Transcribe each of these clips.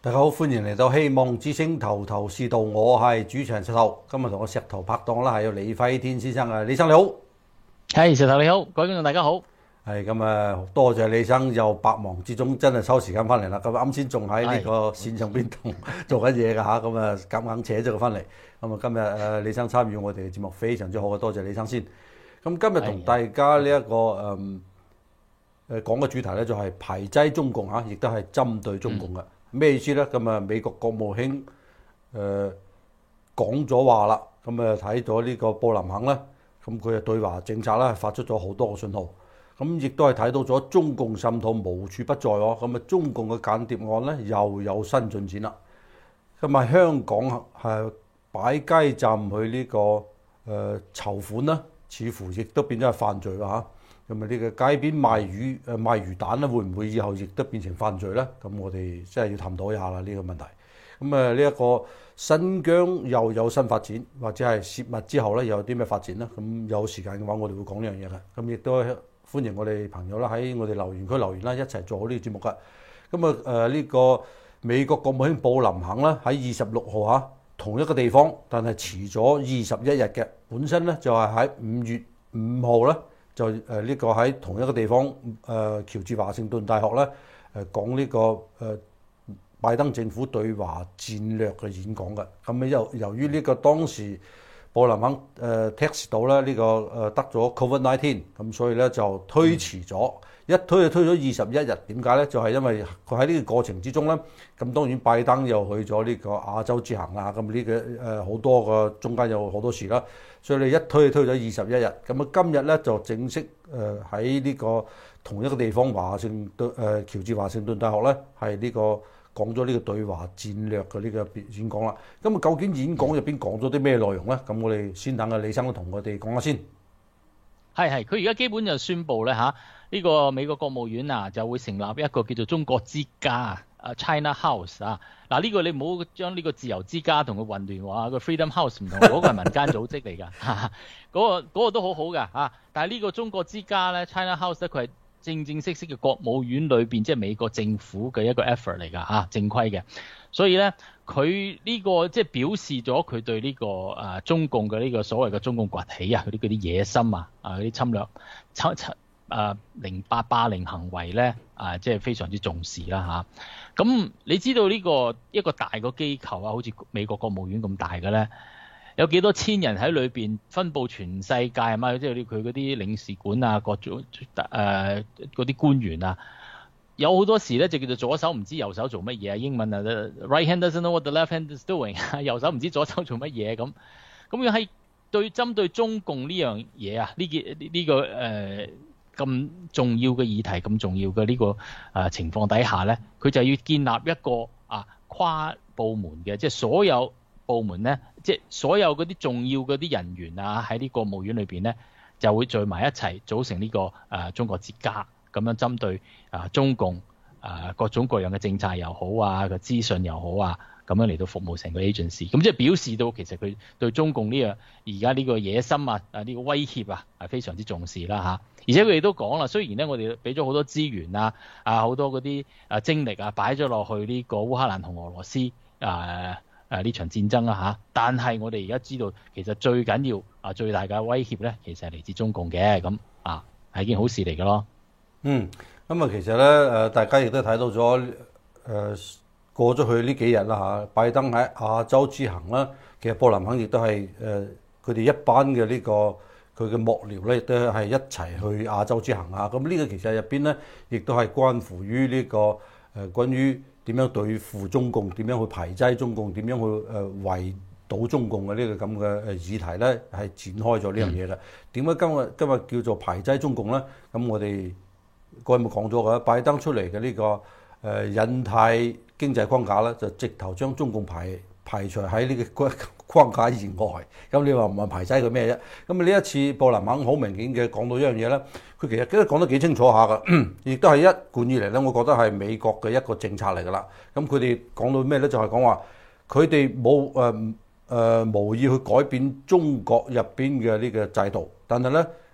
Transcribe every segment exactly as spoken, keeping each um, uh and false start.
大家好，歡迎嚟到希望之星頭頭是道，我係主持人石頭。今日同我石頭拍檔啦，係有李輝天先生啊，李生你好。 係石頭你好，各位觀眾大家好。 係咁啊，多謝李生又百忙之中真係抽時間翻嚟啦。咁啱先仲喺呢個線上邊同做緊嘢㗎嚇，咁啊夾硬扯咗佢翻嚟。咁啊今日誒李生參與我哋嘅節目非常之好嘅，多謝李生先。咁今日同大家呢、這、一個誒誒講嘅主題咧就係排擠中共嚇，亦都係針對中共嘅。嗯咩意思咧？咁啊，美國國務卿誒講咗話啦，咁啊睇咗呢個布林肯咧，咁佢嘅對華政策咧發出咗好多個信號，咁亦都係睇到咗中共滲透無處不在喎，咁啊中共嘅間諜案咧又有新進展啦。咁啊香港係擺街站去呢、這個誒、呃、籌款啦，似乎亦都變咗係犯罪啦嚇。咁啊！呢個街邊賣魚誒賣魚蛋咧，會唔會以後亦都變成犯罪咧？咁我哋真係要探討一下啦呢個問題。咁啊，呢一個新疆又有新發展，或者係泄密之後咧，又有啲咩發展咧？咁有時間嘅話，我哋會講呢樣嘢嘅。咁亦都歡迎我哋朋友啦，喺我哋留言區留言啦，一齊做好呢個節目㗎。咁啊誒呢個美國國務卿布林肯啦，喺二十六號嚇同一個地方，但係遲咗二十一日嘅。本身咧就係喺五月五號咧。就誒呢個喺同一個地方，誒、呃、喬治華盛頓大學咧誒講呢個誒、呃、拜登政府對華戰略嘅演講嘅。咁由由於呢個當時布林肯誒、呃、test 到咧呢、這個誒、呃、得咗 covid 十九，咁所以咧就推遲咗，一推就推咗二十一日。點解咧？就係、是、因為佢喺呢個過程之中咧，咁當然拜登又去咗呢個亞洲之行啦。咁呢個誒好多個中間有好多事啦。所以你一推就推咗二十一日，咁啊今日咧就正式誒喺呢個同一個地方華盛頓誒喬治華盛頓大學咧係呢個講咗呢個對華戰略嘅呢個演講啦。咁啊究竟演講入邊講咗啲咩內容咧？咁我哋先等阿李生同我哋講下先。 係係，佢而家基本就宣布咧嚇，呢、這個美國國務院啊就會成立一個叫做中國之家啊 China House 啊。嗱、這、呢個你唔好將呢個自由之家同佢混亂話，個 Freedom House 唔同，嗰、那個係民間組織嚟㗎，嗰、那個那個都好好㗎嚇。但係呢個中國之家咧 China House 咧，佢係正正式式嘅國務院裏邊，即係美國政府嘅一個 effort 嚟㗎嚇，正規嘅。所以咧，佢呢、這個即係表示咗佢對呢、這個誒、啊、中共嘅呢個所謂嘅中共崛起啊，嗰啲嗰啲野心啊，啊嗰啲侵略侵侵誒零八霸凌行為咧，啊即係非常之重視啦嚇。咁、啊、你知道呢、這個一個大個機構啊，好似美國國務院咁大嘅咧，有幾多千人喺裏邊分佈全世界係嘛？即係佢嗰啲領事館啊，各種誒嗰啲官員啊。有好多時咧就叫做左手唔知右手做乜嘢啊！英文啊 ，right hand doesn't know what the left hand is doing， 右手唔知左手做乜嘢咁。咁樣喺對針對中共呢樣嘢啊，呢件呢個誒咁、呃、重要嘅議題，咁重要嘅呢、這個誒、呃、情況底下咧，佢就要建立一個啊跨部門嘅，即係所有部門咧，即係所有嗰啲重要嗰啲人員啊，喺呢個國務院裏邊咧，就會聚埋一齊組成呢、這個誒、呃、中國之家。咁樣針對啊中共啊各種各樣嘅政策又好啊，個資訊又好啊，咁樣嚟到服務成個 agency，咁即係表示到其實佢對中共呢樣而家呢個野心啊啊呢個威脅啊係非常之重視啦嚇。而且佢哋都講啦，雖然咧我哋俾咗好多資源啊啊好多嗰啲啊精力啊擺咗落去呢個烏克蘭同俄羅斯啊啊呢場戰爭啊嚇，但係我哋而家知道其實最緊要啊最大嘅威脅咧，其實係嚟自中共嘅，咁啊係一件好事嚟嘅咯。 嗯，咁啊，其實咧，誒，大家亦都睇到咗，誒、呃，過咗去呢幾日啦嚇，拜登喺亞洲之行啦，其實布林肯亦都係誒，佢、呃、哋一班嘅呢、這個佢嘅幕僚咧，亦都係一齊去亞洲之行啊。咁呢個其實入邊咧，亦都係關乎於呢、這個誒、呃，關於點樣對付中共，點樣去排擠中共，點樣去誒圍堵中共嘅呢個咁嘅誒議題咧，係展開咗呢樣嘢啦。點解今日今日叫做排擠中共咧？咁我哋嗰日冇講咗嘅，拜登出嚟嘅呢個誒印太經濟框架咧，就直頭將中共排排除喺呢個框架以外。咁你話唔係排擠佢咩啫？咁啊呢一次布林肯好明顯嘅講到一樣嘢咧，佢其實都講得幾清楚下㗎，亦都係一貫以嚟咧，我覺得係美國嘅一個政策嚟㗎啦。咁佢哋講到咩咧？就係講話佢哋冇誒誒無意去改變中國入邊嘅呢個制度，但係咧。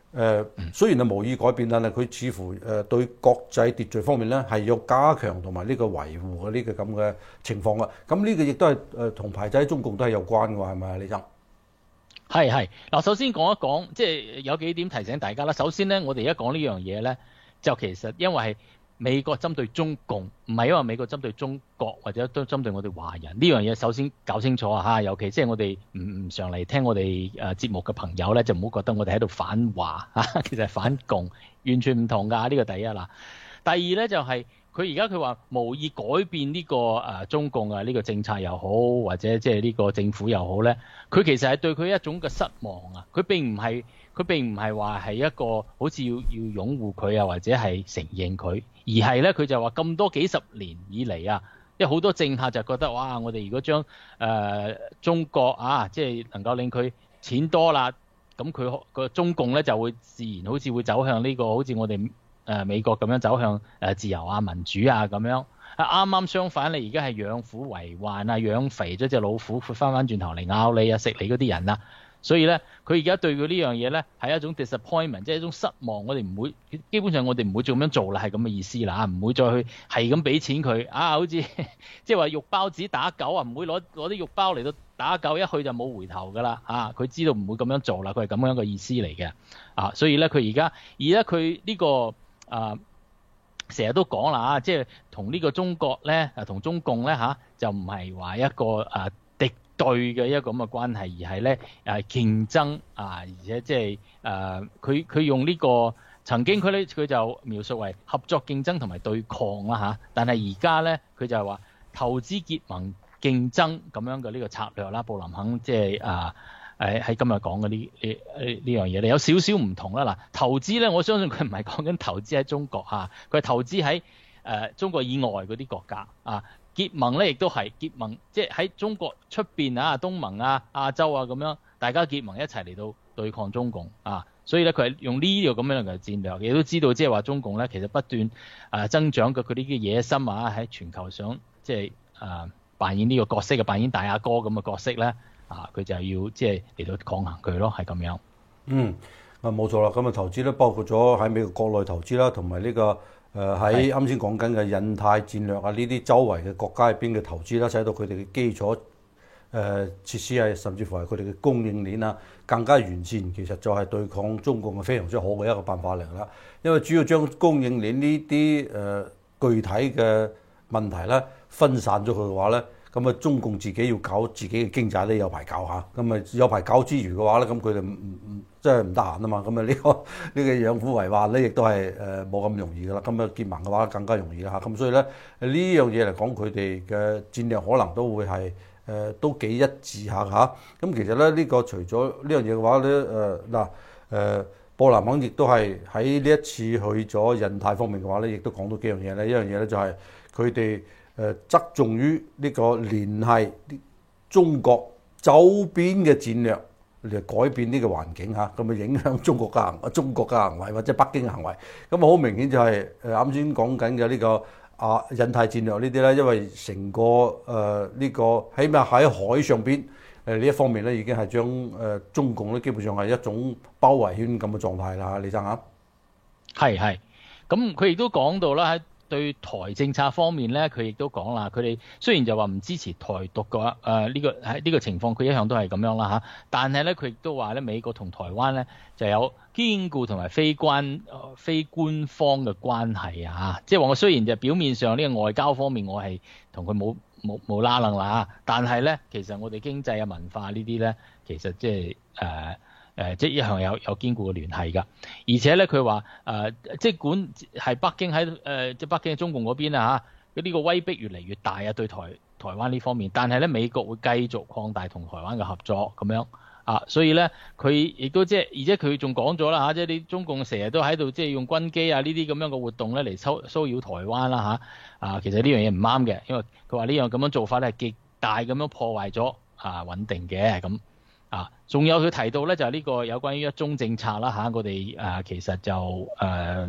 誒雖然係無意改變，但係佢似乎誒對國際秩序方面咧係要加強同埋呢個維護嘅呢個咁嘅情況啊。咁呢個亦都係誒同排擠中共都係有關嘅喎，係咪啊，李生？ 係係嗱，首先講一講，即係有幾點提醒大家啦。首先咧，我哋而家講呢樣嘢咧，就其實因為係美國針對中共，唔係因為美國針對中國或者都針對我哋華人呢樣嘢。首先搞清楚啊嚇，尤其即係我哋唔唔常嚟聽我哋誒節目嘅朋友咧，就唔好覺得我哋喺度反華嚇，其實係反共，完全唔同㗎。呢個第一啦。第二咧就係佢而家佢話無意改變呢個誒中共啊呢個政策又好，或者即係呢個政府又好咧，佢其實係對佢一種嘅失望啊。佢並唔係佢並唔係話係一個好似要要擁護佢啊，或者係承認佢，而係咧佢就話咁多幾十年以嚟啊，因為好多政客就覺得哇，我哋如果將誒、呃、中國啊，即係能夠令佢錢多啦，咁佢個中共咧就會自然好似會走向呢、這個好似我哋。誒、呃、美國咁樣走向誒自由啊、民主啊咁樣，啊啱啱相反，你而家係養虎為患啊，養肥咗隻老虎，佢翻翻轉頭嚟咬你啊、食你嗰啲人啊，所以咧，佢而家對佢呢樣嘢咧係一種 disappointment，即係一種失望。我哋唔會，基本上我哋唔會再咁樣做啦，係咁嘅意思啦，唔會再去係咁俾錢佢啊，好似即係話肉包子打狗啊，唔會攞攞啲肉包嚟到打狗，一去就冇回頭噶啦啊！佢知道唔會咁樣做啦，佢係咁樣嘅意思嚟嘅啊，所以咧佢而家而家佢呢個。啊，成日都講啦，即係同呢個中國咧，啊同中共咧嚇、啊，就唔係話一個啊敵對嘅一個咁嘅關係，而係咧誒競爭啊，而且即係誒佢佢用呢、這個曾經佢咧佢就描述為合作競爭同埋對抗啦嚇、啊，但係而家咧佢就係話投資結盟競爭咁樣嘅呢個策略啦，布林肯即係啊。誒喺今日講嘅呢呢呢樣嘢咧，有少少唔同啦。嗱，投資咧，我相信佢唔係講緊投資喺中國嚇，佢係投資喺誒中國以外嗰啲國家啊。結盟咧，亦都係結盟，即係喺中國出邊啊，東盟啊、亞洲啊咁樣，大家結盟一齊嚟到對抗中共啊。所以咧，佢係用呢個咁樣嘅戰略，亦都知道即係話中共咧，其實不斷誒增長嘅佢啲嘅野心啊，喺全球想即係誒扮演呢個角色嘅，扮演大阿哥咁嘅角色咧。啊！佢就要即係嚟到抗衡佢咯，係咁樣。 嗯，啊冇錯啦。咁啊投資咧，包括咗喺美國國內投資啦，同埋呢個誒喺啱先講緊嘅印太戰略啊，呢啲周圍嘅國家入邊嘅投資啦，使到佢哋嘅基礎誒、呃、設施啊，甚至乎係佢哋嘅供應鏈啊更加完善。其實就係對抗中共嘅非常之好嘅一個辦法嚟啦。因為主要將供應鏈呢啲誒具體嘅問題咧分散咗佢嘅話咧。咁啊，中共自己要搞自己嘅經濟咧，有排搞下。咁啊，有排搞之餘嘅話咧，咁佢哋唔唔即係唔得閒啊嘛。咁啊，呢個呢個養虎為患咧，亦都係誒冇咁容易噶啦。咁啊，結盟嘅話更加容易啦嚇。咁所以咧，呢樣嘢嚟講，佢哋嘅戰略可能都會係誒、呃、都幾一致下嚇。咁其實咧，呢、這個除咗呢樣嘢嘅話咧，誒嗱誒，布林肯亦都係喺呢一次去咗印太方面嘅話咧，亦都講到幾樣嘢咧。一樣嘢咧就係佢哋。誒側重於呢個聯繫中國周邊嘅戰略嚟改變呢個環境嚇，咁啊影響中國嘅行中國嘅行為或者北京嘅行為，咁啊好明顯就係誒啱先講緊嘅呢個啊印太戰略呢啲咧，因為成個誒呢、呃這個起碼喺海上邊誒呢一方面咧，已經係將誒中共咧基本上係一種包圍圈咁嘅狀態啦，李生嚇。係係，咁佢亦都講到啦。對台政策方面咧，佢亦都講啦。佢哋雖然就話唔支持台獨嘅話，誒、呃、呢、這個喺呢、這個情況，佢一向都係咁樣啦嚇。但係咧，佢亦都話咧，美國同台灣咧就有堅固同埋非關、呃、非官方嘅關係啊嚇。即係話我雖然就表面上呢個外交方面我係同佢冇冇冇拉楞啦嚇，但係咧其實我哋經濟啊文化呢啲咧，其實即係誒。呃誒即係一向有有堅固嘅聯繫㗎，而且咧佢話誒，即管係北京喺誒即係北京中共嗰邊啊嚇，呢個威逼越嚟越大啊對台台灣呢方面，但係咧美國會繼續擴大同台灣嘅合作咁樣啊，所以咧佢亦都即係而且佢仲講咗啦嚇，即係啲中共成日都喺度即係用軍機啊呢啲咁樣嘅活動咧嚟騷騷擾台灣啦嚇啊，其實呢樣嘢唔啱嘅，因為佢話呢樣咁樣做法咧係極大咁樣破壞咗啊穩定嘅咁。啊，仲有佢提到咧，就係、是、呢個有關於一中政策啦嚇、啊，我哋誒、啊、其實就誒、啊、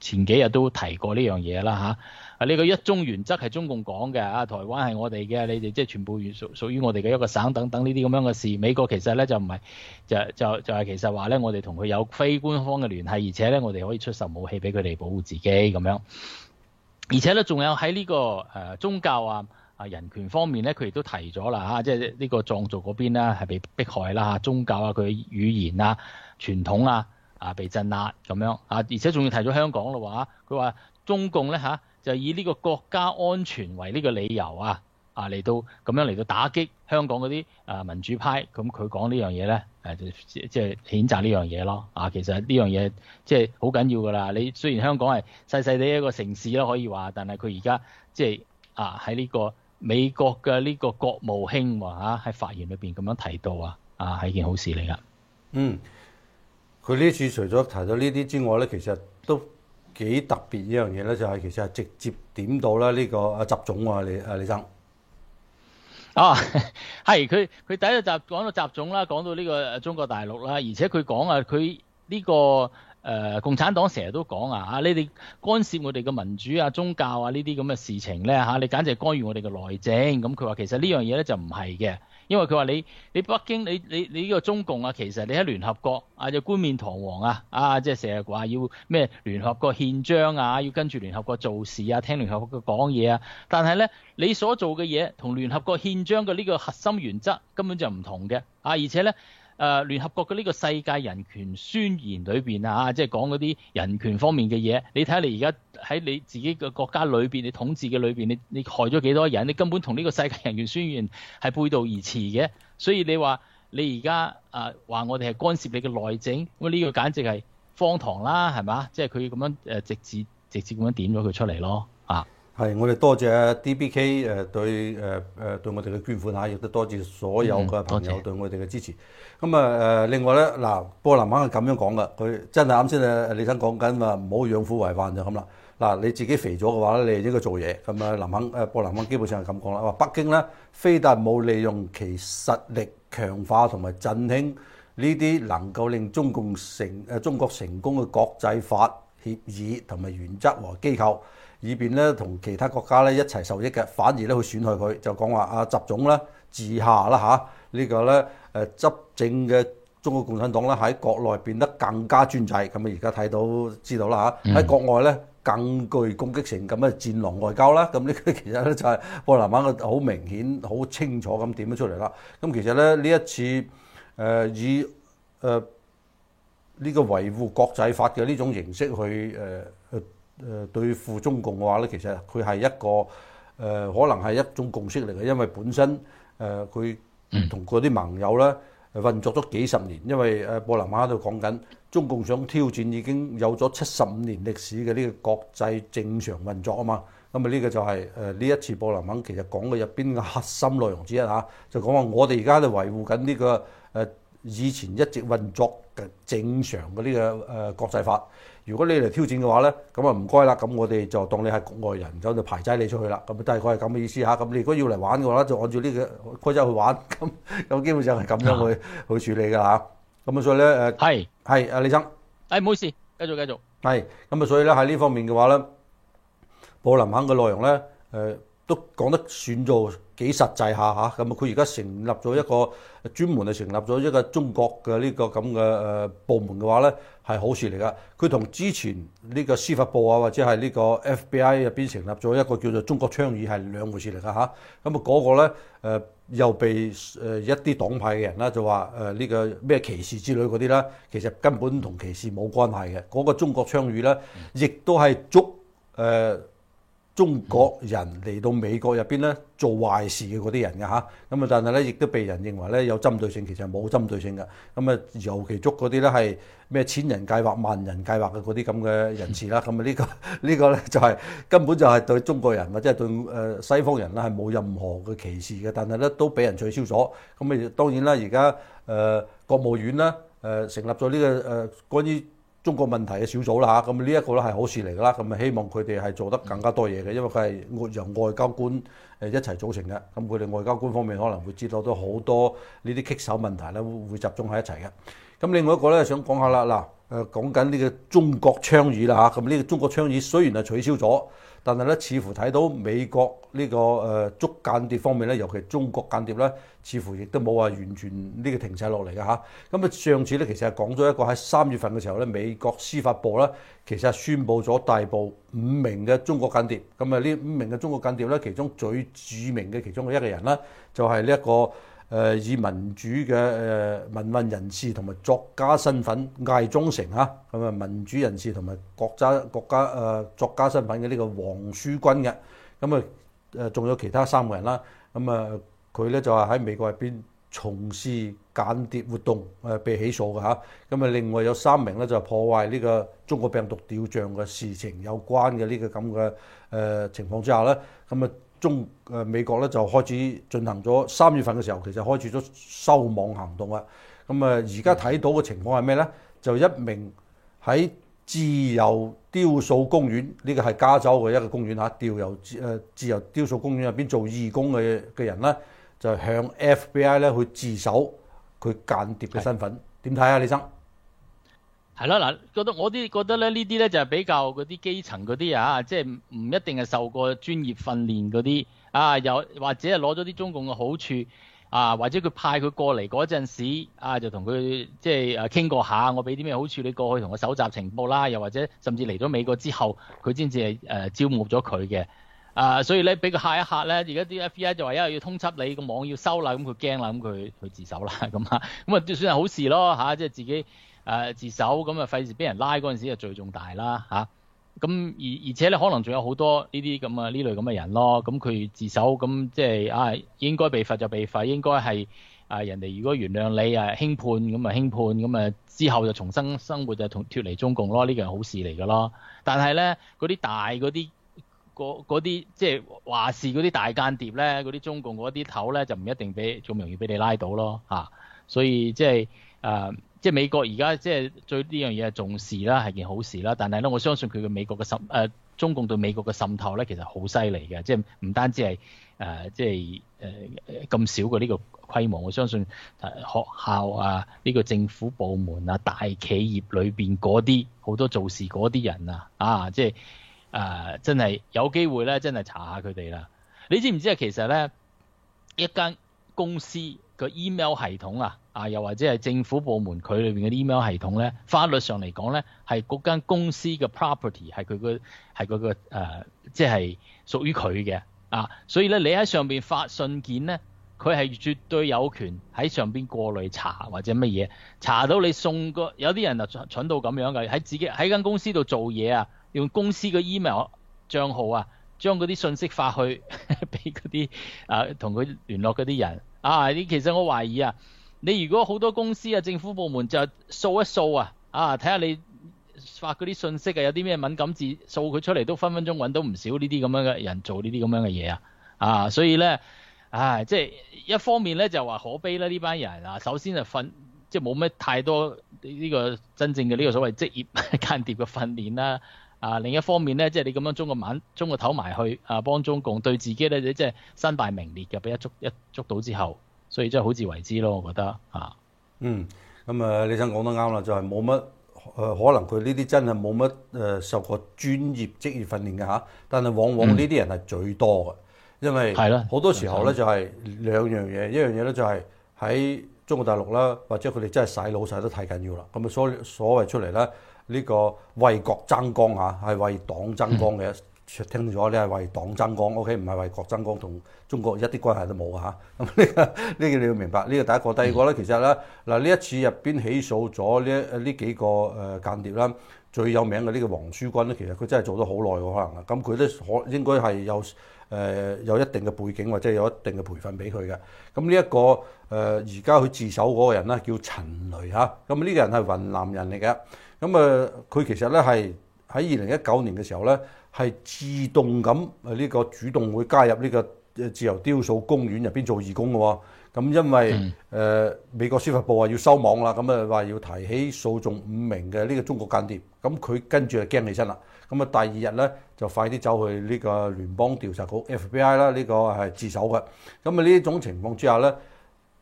前幾日都提過呢樣嘢啦嚇。啊，呢個一中原則係中共講嘅啊，台灣係我哋嘅，你哋即係全部屬屬於我哋嘅一個省等等呢啲咁樣嘅事。美國其實咧就唔係就就就係其實話咧，我哋同佢有非官方嘅聯繫，而且咧我哋可以出售武器俾佢哋保護自己咁樣。而且咧仲有喺呢、這個誒、呃、宗教啊啊人權方面咧，佢亦都提咗啦嚇，即係呢個藏族嗰邊咧係被迫害啦嚇，宗教啊佢語言啊傳統啊啊被鎮壓咁樣啊，而且仲要提咗香港咯話，佢話中共咧嚇。啊就以呢個國家安全為呢個理由啊，啊嚟到咁樣嚟到打擊香港嗰啲啊民主派，咁佢講呢樣嘢咧，誒就即係譴責呢樣嘢咯。啊，其實呢樣嘢即係好緊要㗎啦。你雖然香港係細細哋一個城市啦，可以話，但係佢而家即係啊喺呢個美國嘅呢個國務卿話嚇喺發言裏邊咁樣提到啊，啊係件好事嚟㗎。 嗯，佢呢次除咗提到呢啲之外咧，其實都幾特別呢樣嘢咧，就係其實係直接點到啦呢個阿習總啊，李阿李生。 啊，係佢佢第一集講到習總啦，講到呢個中國大陸啦，而且佢講啊，佢呢個誒、呃、共產黨成日都講啊，啊你哋干涉我哋嘅民主啊、宗教啊呢啲咁嘅事情咧嚇，你簡直係干預我哋嘅內政。咁佢話其實呢樣嘢咧就唔係嘅。因為佢話你你北京你你你呢個中共啊，其實你喺聯合國啊就冠冕堂皇啊啊，即係成日話要咩聯合國憲章啊，要跟住聯合國做事啊，聽聯合國講嘢啊。但係咧，你所做嘅嘢同聯合國憲章嘅呢個核心原則根本就唔同嘅啊，而且咧。誒、呃、聯合國嘅呢個世界人權宣言裏邊啊，即係講嗰啲人權方面嘅嘢。你睇下你而家喺你自己嘅國家裏邊，你統治嘅裏邊，你你害咗幾多人？你根本同呢個世界人權宣言係背道而馳嘅。所以你話你而家啊話我哋係干涉你嘅內政，咁呢個簡直係荒唐啦，係嘛？即係佢咁樣誒直接直接咁樣點咗佢出嚟咯啊！ 係，我哋多謝 D B K 誒對誒誒對我哋嘅捐款嚇，亦都多謝所有嘅朋友對我哋嘅支持。咁啊誒，另外咧嗱，波蘭肯係咁樣講噶，佢真係啱先誒李生講緊話唔好養虎為患就咁啦。嗱，你自己肥咗嘅話咧，你係應該做嘢。咁啊，林肯誒波蘭肯基本上係咁講啦，話北京咧非但冇利用其實力強化同埋振興呢啲能夠令中共成誒中國成功嘅國際法協議同埋原則和機構。以便咧同其他國家咧一齊受益嘅，反而咧去損害佢，就講話阿習總咧治下啦嚇，呢個咧誒執政嘅中國共產黨咧喺國內變得更加專制，咁啊而家睇到知道啦嚇，喺國外咧更具攻擊性咁嘅戰狼外交啦，咁呢個其實咧就係波蘭文嘅好明顯、好清楚咁點咗出嚟啦。咁其實咧呢一次誒、呃、以誒呢、呃這個維護國際法嘅呢種形式去誒。呃誒對付中共嘅話咧，其實佢係一個誒、呃，可能係一種共識嚟嘅，因為本身誒佢同嗰啲盟友咧運作咗幾十年，因為誒布林肯喺度講緊中共想挑戰已經有咗七十五年歷史嘅呢個國際正常運作啊嘛，咁啊呢個就係誒呢一次布林肯其實講嘅入邊嘅核心內容之一嚇，就講話我哋而家喺度維護緊呢個誒以前一直運作嘅正常嘅呢個誒國際法。如果你嚟挑戰嘅話咧，咁啊唔該啦，咁我哋就當你係局外人，就就排擠你出去啦。咁大概係咁嘅意思嚇。咁你如果要嚟玩嘅話，就按照呢個規則去玩。咁咁基本上係咁樣去、啊、去處理㗎嚇。咁啊所以咧誒係係阿李生， 誒唔好意思，繼續繼續。 係咁啊，所以咧喺呢方面嘅話咧，布林肯嘅內容咧誒、呃、都講得算做幾實際下嚇。咁啊佢而家成立咗一個專門係成立咗一個中國嘅呢個咁嘅誒部門嘅話咧。係好事嚟㗎，佢同之前呢個司法部啊，或者係呢個 F B I 入邊成立咗一個叫做中國倡議係兩回事嚟㗎嚇。咁啊嗰個咧誒、呃、又被誒、呃、一啲黨派嘅人啦就話誒呢個咩歧視之類嗰啲啦，其實根本同歧視冇關係嘅。嗰、那個中國倡議咧，亦都係捉誒。呃中國人嚟到美國入邊咧做壞事嘅嗰啲人嘅嚇，咁啊但係咧亦都被人認為咧有針對性，其實冇針對性嘅。咁啊尤其捉嗰啲咧係咩千人計劃、萬人計劃嘅嗰啲咁嘅人士啦。咁啊呢個呢個咧就係根本就係對中國人或者係對誒西方人啦係冇任何嘅歧視嘅，但係咧都俾人取消咗。咁啊當然啦，而家誒國務院啦誒成立咗呢個誒關於中國問題嘅小組啦嚇，咁呢一個咧係好事嚟㗎啦，咁啊希望佢哋係做得更加多嘢嘅，因為佢係由外交官誒一齊組成嘅，咁佢哋外交官方面可能會知道到好多呢啲棘手問題咧，會集中喺一齊嘅。咁另外一個咧想講下啦， 誒講緊呢個中國倡議啦嚇。咁呢個中國倡議雖然係取消咗，但係咧似乎睇到美國呢個誒捉間諜方面咧，尤其中國間諜咧，似乎亦都冇話完全呢個停曬落嚟嘅嚇。咁啊上次咧其實係講咗一個喺三月份嘅時候咧，美國司法部咧其實係宣布咗逮捕五名嘅中國間諜。咁啊呢五名嘅中國間諜咧，其中最著名嘅其中嘅一個人啦，就係呢一個誒以民主嘅誒民運人士同埋作家身份魏忠誠嚇，咁啊民主人士同埋國家國家誒作家身份嘅呢個黃舒君嘅。咁啊誒仲有其他三個人啦。咁啊佢咧就係喺美國入邊從事間諜活動誒被起訴嘅嚇。咁啊另外有三名咧就係破壞呢個中國病毒吊像嘅事情有關嘅呢個咁嘅誒情況之下咧，咁啊中誒美國咧就開始進行咗三月份嘅時候，其實開始咗收網行動啊。咁啊而家睇到嘅情況係咩咧？就一名喺自由雕塑公園，呢個係加州嘅一個公園嚇，自由誒自由雕塑公園入邊做義工嘅嘅人咧，就向 F B I 咧去自首佢間諜嘅身份。點睇啊，李生？ 係啦，嗱，覺得我啲覺得咧呢啲咧就係比較嗰啲基層嗰啲啊，即係唔一定係受過專業訓練嗰啲啊，又或者係攞咗啲中共嘅好處啊，或者佢派佢過嚟嗰陣時啊，就同佢即係誒傾過下，我俾啲咩好處你過去同我搜集情報啦，又或者甚至嚟咗美國之後，佢先至係誒招募咗佢嘅啊，所以咧俾佢嚇一嚇咧，而家啲 F B I 就話因為要通緝你個網要收啦，咁佢驚啦，咁佢去自首啦，咁啊，咁啊都算係好事咯嚇，即係自己。誒、呃、自首咁啊，費事俾人拉嗰陣時就罪重大啦嚇。咁、啊、而而且咧，可能仲有好多呢啲咁啊呢類咁嘅人咯。咁佢自首咁即係啊，應該被罰就被罰，應該係啊人哋如果原諒你啊輕判咁啊輕判咁啊之後就重新生活就同脫離中共咯，呢個係好事嚟㗎咯。但係咧嗰啲大嗰啲嗰啲即係話事嗰啲大間諜咧，嗰啲中共嗰啲頭咧就唔一定俾咁容易俾你拉到咯嚇、啊。所以即係誒。啊即係美國而家即係對呢樣嘢係重視啦，係件好事啦。但係咧，我相信佢嘅美國嘅滲誒中共對美國嘅滲透咧，其實好犀利嘅。即係唔單止係誒、呃、即係誒咁少嘅呢個規模，我相信誒、呃、學校啊、呢、呢個政府部門啊、大企業裏邊嗰啲好多做事嗰啲人啊，啊即係誒、呃、真係有機會咧，真係查下佢哋啦。你知唔知啊？其實咧一間公司個 email 系統啊。啊，又或者係政府部門佢裏邊嘅 email 系統咧，法律上嚟講咧，係嗰間公司嘅 property，係佢個係嗰個誒，即係屬於佢嘅啊。所以咧，你喺上邊發信件咧，佢係絕對有權喺上邊過濾查或者乜嘢，查到你送個有啲人就蠢蠢到咁樣嘅，喺自己喺間公司度做嘢啊，用公司嘅 email 帳號啊，將嗰啲信息發去俾嗰啲啊同佢聯絡嗰啲人啊。呢其實我懷疑啊。你如果好多公司啊、政府部門就掃一掃啊，啊睇下你發嗰啲信息啊，有啲咩敏感字掃佢出嚟，都分分鐘揾到唔少呢啲咁樣嘅人做呢啲咁樣嘅嘢啊，啊，所以咧，唉，即係一方面咧就話可悲啦呢班人啊，首先就訓即係冇咩太多呢個真正嘅呢個所謂職業間諜嘅訓練啦，啊，另一方面咧，即係你咁樣中個眼中個頭埋去啊，幫中共對自己咧，你即係身敗名裂嘅，俾一捉一捉到之後。所以真係好自為之咯，我覺得嚇。嗯， 咁啊，李生講得啱啦，就係冇乜誒，可能佢呢啲真係冇乜誒受過專業職業訓練嘅嚇，但係往往呢啲人係最多嘅，因為好多時候咧就係兩樣嘢，一樣嘢咧就係喺中國大陸啦，或者佢哋真係洗腦洗得太緊要啦，咁啊所所謂出嚟咧呢個為國爭光嚇，係為黨爭光嘅。嗯聽咗你係為黨爭光 ，OK， 唔係為國爭光，同中國一啲關係都冇嚇。咁呢個呢個你要明白，呢個第一個，第二個咧，其實咧嗱呢一次入邊起訴咗呢呢幾個誒間諜啦，最有名嘅呢個黃舒君咧，其實佢真係做咗好耐喎，可能啦。咁佢都可應該係有誒、呃、有一定嘅背景或者有一定嘅培訓俾佢嘅。咁呢一個誒而家佢自首嗰個人咧叫陳雷嚇，咁呢個人係雲南人嚟嘅。咁啊佢其實咧係喺二零一九年嘅時候咧。係自動咁誒呢個主動會加入呢個自由雕塑公園入邊做義工嘅喎，咁因為誒、嗯呃、美國司法部話要收網啦，咁啊話要提起訴訟五名嘅呢個中國間諜，咁佢跟住就驚起身啦，咁啊第二日咧就快啲走去呢個聯邦調查局 F B I 啦，呢個係自首嘅，咁啊呢種情況之下咧，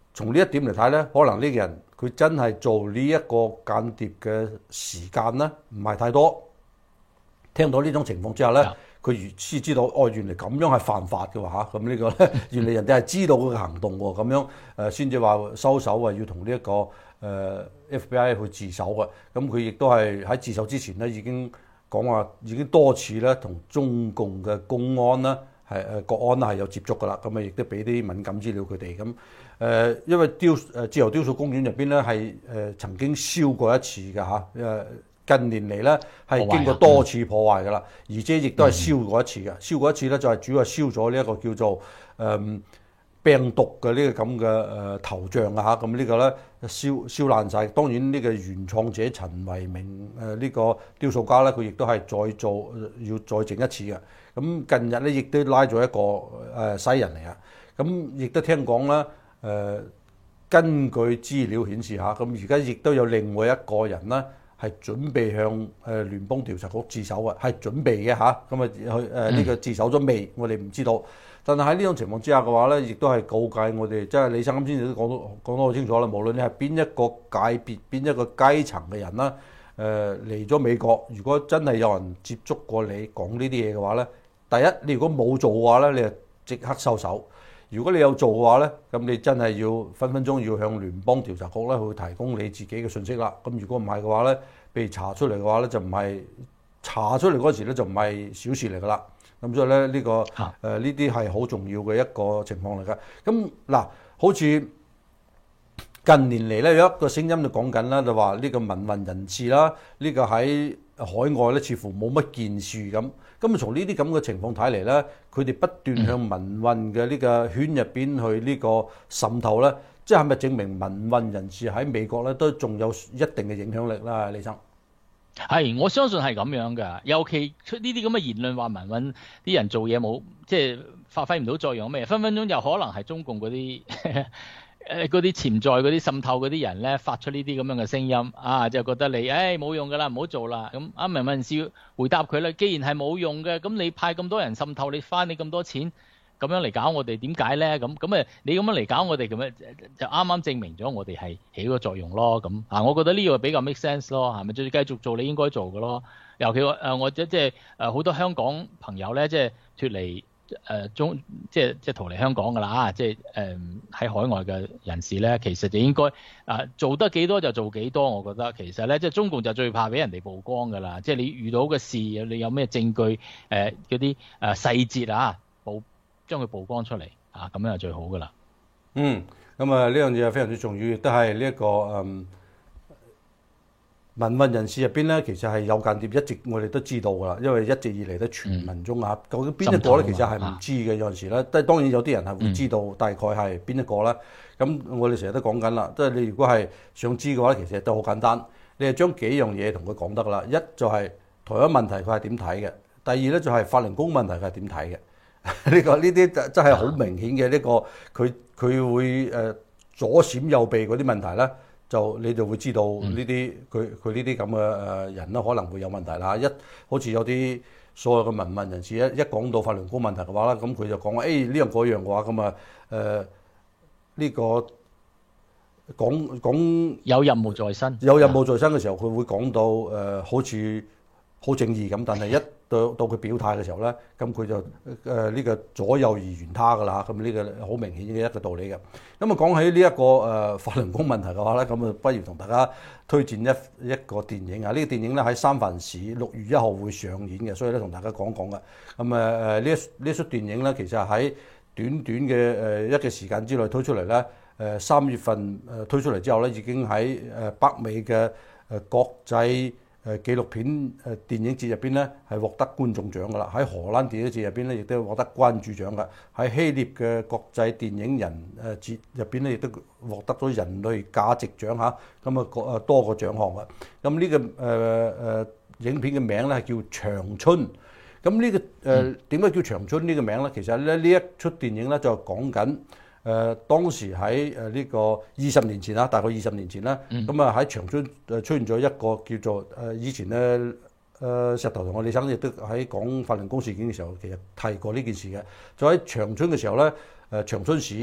從呢一點嚟睇咧，可能呢個人佢真係做呢一個間諜嘅時間咧，唔係太多。聽到呢種情況之下咧，佢如先知道哦，原來咁樣係犯法嘅話嚇，咁呢個咧原來人哋係知道佢嘅行動喎，咁樣誒先至話收手啊，要同呢一個誒 F B I 去自首嘅。咁佢亦都係喺自首之前咧，已經講話已經多次咧同中共嘅公安啦。係誒國安係有接觸㗎啦，咁啊亦都俾啲敏感資料佢哋咁誒，因為雕誒自由雕塑公園入邊咧係誒曾經燒過一次㗎嚇，誒近年嚟咧係經過多次破壞㗎啦，而且亦都係燒過一次嘅，燒過一次咧就係主要係燒咗呢一個叫做誒、呃、病毒嘅呢個咁嘅誒頭像啊嚇，咁呢個咧燒燒爛晒。當然呢個原創者陳為明誒呢個雕塑家咧，佢亦都係再做要再整一次嘅。咁近日咧，亦都拉咗一個誒、呃、西人嚟啊！咁亦都聽講啦，誒、呃、根據資料顯示下，咁而家亦都有另外一個人啦，係準備向誒、呃、聯邦調查局自首嘅，係準備嘅嚇。咁啊，佢誒呢個自首咗未？我哋唔知道。但係喺呢種情況之下嘅話咧，亦都係告誡我哋，即係李生啱先都講到講得好清楚啦。無論你係邊一個界別、邊一個階層嘅人啦，誒嚟咗美國，如果真係有人接觸過你講呢啲嘢嘅話咧，第一，你如果冇做嘅話咧，你就即刻收手；如果你有做嘅話咧，咁你真係要分分鐘要向聯邦調查局咧去提供你自己嘅信息啦。咁如果唔係嘅話咧，被查出嚟嘅話咧，就唔係查出嚟嗰時咧就唔係小事嚟噶啦。咁所以咧呢、呢個誒呢啲係好重要嘅一個情況嚟㗎。咁嗱，好似近年嚟咧有一個聲音就講緊啦，就話呢個民運人士啦，呢、呢個喺海外咧似乎冇乜建樹咁。咁啊，從呢啲咁嘅情況睇嚟咧，佢哋不斷向民運嘅呢個圈入邊去呢個滲透咧，即係咪證明民運人士喺美國咧都仲有一定嘅影響力啦？李生， 係，我相信係咁樣㗎。尤其出呢啲咁嘅言論話民運啲人做嘢冇，即係發揮唔到作用咩？分分鐘又可能係中共嗰啲。誒嗰啲潛在嗰啲滲透嗰啲人咧，發出呢啲咁樣嘅聲音啊，就覺得你誒冇用㗎啦，唔好做啦。咁阿民運人士回答佢啦，既然係冇用嘅，咁你派咁多人滲透，你花你咁多錢咁樣嚟搞我哋，點解咧？咁咁誒，你咁樣嚟搞我哋咁樣，就啱啱證明咗我哋係起個作用咯。咁啊，我覺得呢個比較 make sense 咯，係咪？再繼續做你應該做嘅咯。尤其誒，我即即係誒好多香港朋友咧，即係脫離。誒、呃、中即係即係逃離香港㗎啦，即係誒喺海外嘅人士咧，其實就應該啊、呃、做得幾多就做幾多，我覺得其實咧，即係中共就最怕俾人哋曝光㗎啦，即係你遇到嘅事，你有咩證據誒嗰啲誒細節啊，曝將佢曝光出嚟啊，咁樣就最好㗎啦。 嗯，咁啊呢樣嘢係非常之重要，亦都係呢一個嗯。民運人士入邊咧，其實係有間諜，一直我哋都知道㗎啦。因為一直以嚟都傳聞中啊，究竟邊一個咧，其實係唔知嘅。有陣時咧，即係當然有啲人係會知道大概係邊一個啦。咁我哋成日都講緊啦，即係你如果係想知嘅話，其實都好簡單，你係將幾樣嘢同佢講得㗎啦。一就係台灣問題佢係點睇嘅，第二咧就係法輪功問題佢係點睇嘅。呢個呢啲真係好明顯嘅呢個，佢佢會誒左閃右避嗰啲問題咧。就你就會知道呢啲佢佢呢啲咁嘅誒人咧可能會有問題啦。一好似有啲所謂嘅民運人士一一講到法輪功問題嘅話咧，咁佢就講話誒呢樣嗰樣嘅話，咁啊誒呢個講講有任務在身， 有任務在身嘅時候，佢會講到誒、呃、好似好正義咁，但係一到到佢表態嘅時候咧，咁佢就誒呢、呃這個左右而言他㗎啦，咁呢個好明顯嘅一個道理嘅。咁啊講起呢、這、一個誒、呃、法輪功問題嘅話咧，咁啊不如同大家推薦一一個電影啊！呢、這個電影咧喺三藩市六月一號會上演嘅，所以咧同大家講講嘅。咁誒誒呢一呢一出電影咧，其實係喺短短嘅誒一個時間之內推出嚟咧，誒、呃、三月份誒推出嚟之後咧，已經喺誒北美嘅誒國際誒紀錄片誒電影節入邊咧係獲得觀眾獎㗎啦，喺荷蘭電影節入邊咧亦都獲得關注獎㗎，喺希臘嘅國際電影人誒節入邊咧亦都獲得咗人類價值獎嚇，咁啊個誒多個獎項㗎。咁呢、這個誒誒、呃、影片嘅名咧係叫長春。咁呢、這個誒點解叫長春呢個名咧？其實咧呢一出電影咧就講緊。誒、呃、當時喺誒呢個二十年前啦，大概二十年前啦，咁啊喺長春誒出現咗一個叫做誒、呃、以前咧誒、呃、石頭同我李生亦都喺講法輪功事件嘅時候，其實提過呢件事嘅。就喺長春嘅時候咧，誒、呃、長春市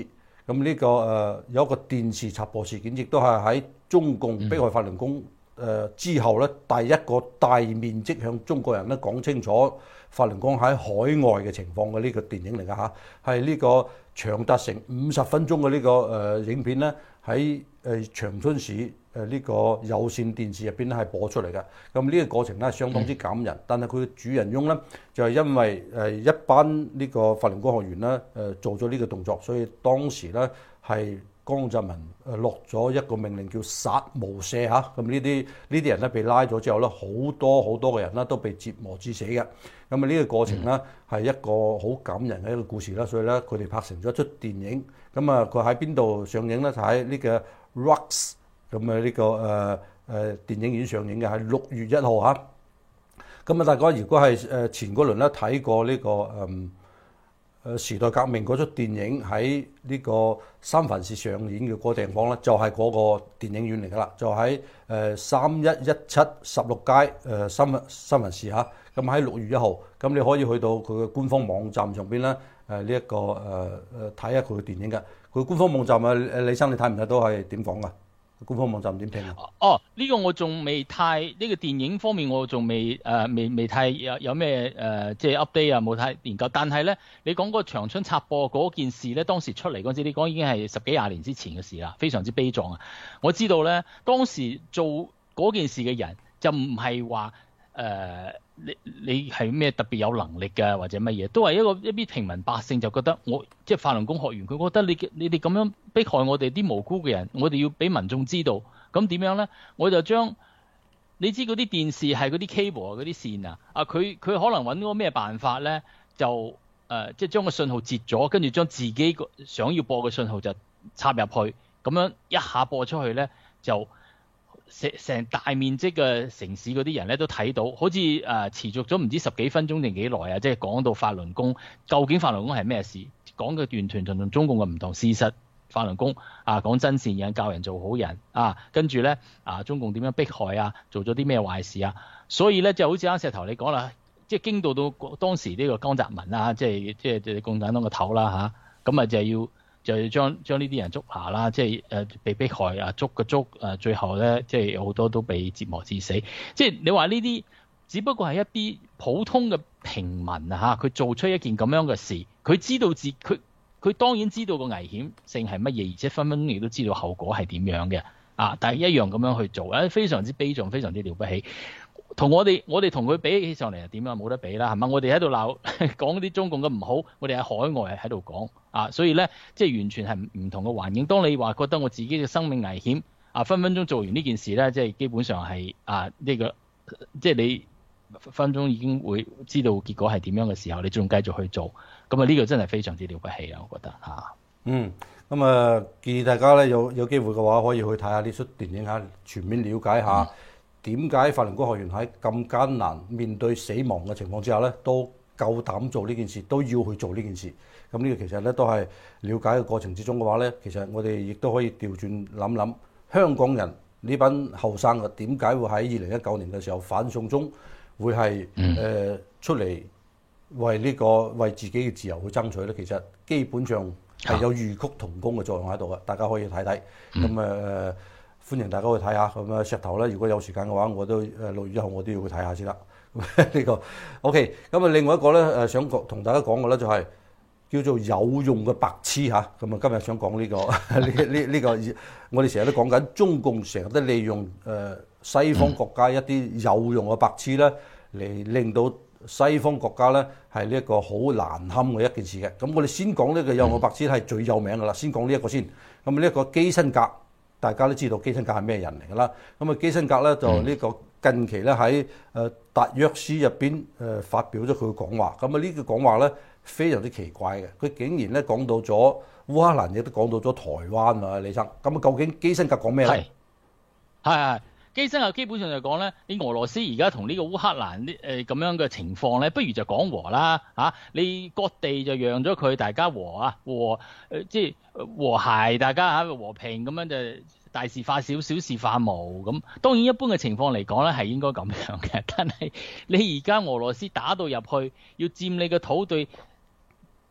咁呢、這個誒、呃、有一個電視插播事件，亦都係喺中共迫害法輪功誒、呃、之後咧，第一個大面積向中國人咧講清楚法輪功喺海外嘅情況嘅呢個電影嚟㗎嚇，係呢個長達成五十分鐘嘅呢個誒、呃、影片咧，喺誒長春市誒呢個有線電視入邊咧係播出嚟嘅。咁呢個過程咧係相當之感人，但係佢嘅主人翁咧就係因為誒一班呢個法輪功學員咧誒做咗呢個動作，所以當時咧係江澤民誒落咗一個命令叫殺無赦嚇。咁呢啲呢啲人咧被拉咗之後咧，好多好多嘅人咧都被折磨致死嘅。咁啊呢個過程咧係一個好感人嘅一個故事啦，所以咧佢哋拍成咗一出電影。咁啊佢喺邊度上映咧？就喺呢個 Rocks 咁啊呢個誒誒、呃、電影院上映嘅，係六月一號嚇。咁啊大家如果係誒前嗰輪咧睇過呢、這個誒誒、呃、時代革命嗰出電影喺呢個三藩市上演嘅嗰個地方咧，就係、是、嗰個電影院嚟㗎啦，就喺誒三一一七十六街誒三三藩市嚇。咁喺六月一號，咁你可以去到佢嘅官方網站上邊咧，誒呢一個誒誒睇下佢嘅電影嘅。佢官方網站啊，誒李生你睇唔睇到係點講㗎？官方網站點評啊？ 哦，呢、這個我仲未太呢、這個電影方面我仲未誒、呃、未未太有有咩誒即係 update 啊，冇太研究。但係咧，你講嗰個長春插播嗰件事咧，當時出嚟嗰陣時，你講已經係十幾廿年之前嘅事啦，非常之悲壯啊！我知道咧，當時做嗰件事嘅人就唔係話誒你你係咩特別有能力嘅或者乜嘢，都係一個一啲平民百姓就覺得我即係法輪功學員，佢覺得你你哋咁樣迫害我哋啲無辜嘅人，我哋要俾民眾知道。咁點樣咧？我就將你知嗰啲電視係嗰啲 cable 嗰啲線啊，啊佢佢可能揾個咩辦法咧，就誒、呃、即係將個信號截咗，跟住將自己個想要播嘅信號就插入去，咁樣一下播出去咧就。成成大面積嘅城市嗰啲人咧都睇到，好似誒、呃、持續咗唔知十幾分鐘定幾耐啊！即係講到法輪功，究竟法輪功係咩事？講嘅完全同同中共嘅唔同。事實法輪功啊，講真善忍，教人做好人啊，跟住咧啊，中共點樣迫害啊，做咗啲咩壞事啊？所以咧就好似啱石頭你講啦，即係驚到到當時呢個江澤民啊，即係即係即係共產黨個頭啦嚇，咁啊就係要。就要將將呢啲人捉拿啦，即係誒被迫害啊，捉個捉誒，最後咧即係好多都被折磨致死。即係你話呢啲，只不過係一啲普通嘅平民啊嚇，佢做出一件咁樣嘅事，佢知道自佢佢當然知道個危險性係乜嘢，而且分分鐘亦都知道後果係點樣嘅啊！但係一樣咁樣去做，誒非常之悲壯，非常之了不起。同我哋我哋同佢比起上嚟係點啊？冇得比啦，係咪？我哋喺度鬧講啲中共嘅唔好，我哋喺海外係喺度講啊，所以咧即係完全係唔同嘅環境。當你話覺得我自己嘅生命危險啊，分分鐘做完呢件事咧，即係基本上係啊呢個即係你分分鐘已經會知道結果係點樣嘅時候，你仲繼續去做，咁啊呢個真係非常之了不起啊！我覺得嚇。 嗯，咁啊建議大家咧有有機會嘅話，可以去睇下呢出電影嚇，全面了解下。嗯點解法輪功學員喺咁艱難面對死亡嘅情況之下咧，都夠膽做呢件事，都要去做呢件事？咁呢個其實咧都係了解嘅過程之中嘅話咧，其實我哋亦都可以調轉諗諗，香港人呢班後生嘅點解會喺二零一九年嘅時候反送中會係誒、呃、出嚟為呢、這個為自己嘅自由去爭取咧？其實基本上係有異曲同工嘅作用喺度嘅，大家可以睇睇。咁誒。呃歡迎大家去睇下，咁啊石頭咧，如果有時間嘅話，我都誒六月一號我都要去睇下先啦。呢個 OK，咁啊另外一個咧誒想同大家講嘅咧就係叫做有用嘅白痴嚇，咁啊今日想講呢個呢呢呢個，我哋成日都講緊中共成日都利用誒西方國家一啲有用嘅白痴咧嚟令到西方國家咧係呢一個好難堪嘅一件事嘅。咁我哋先講呢個有用嘅白痴係最有名㗎啦，先講呢一個先。咁呢一個基辛格。大家都知道基辛格係咩人嚟㗎啦，咁啊基辛格咧就呢個近期咧喺誒達約斯入邊誒發表咗佢嘅講話，咁啊呢個講話咧非常之奇怪嘅，佢竟然咧講到咗烏克蘭，亦都講到咗台灣啊，李生，咁啊究竟基辛格講咩咧？ 係係基辛格基本上就講咧，你俄羅斯而家同呢個烏克蘭啲誒咁樣嘅情況咧，不如就講和啦嚇、啊，你割地就讓咗佢，大家和啊和誒、呃、即係和諧，大家嚇和平咁樣就大事化小，小事化無咁。當然一般嘅情況嚟講咧係應該咁樣嘅，但係你而家俄羅斯打到入去，要佔你嘅土地，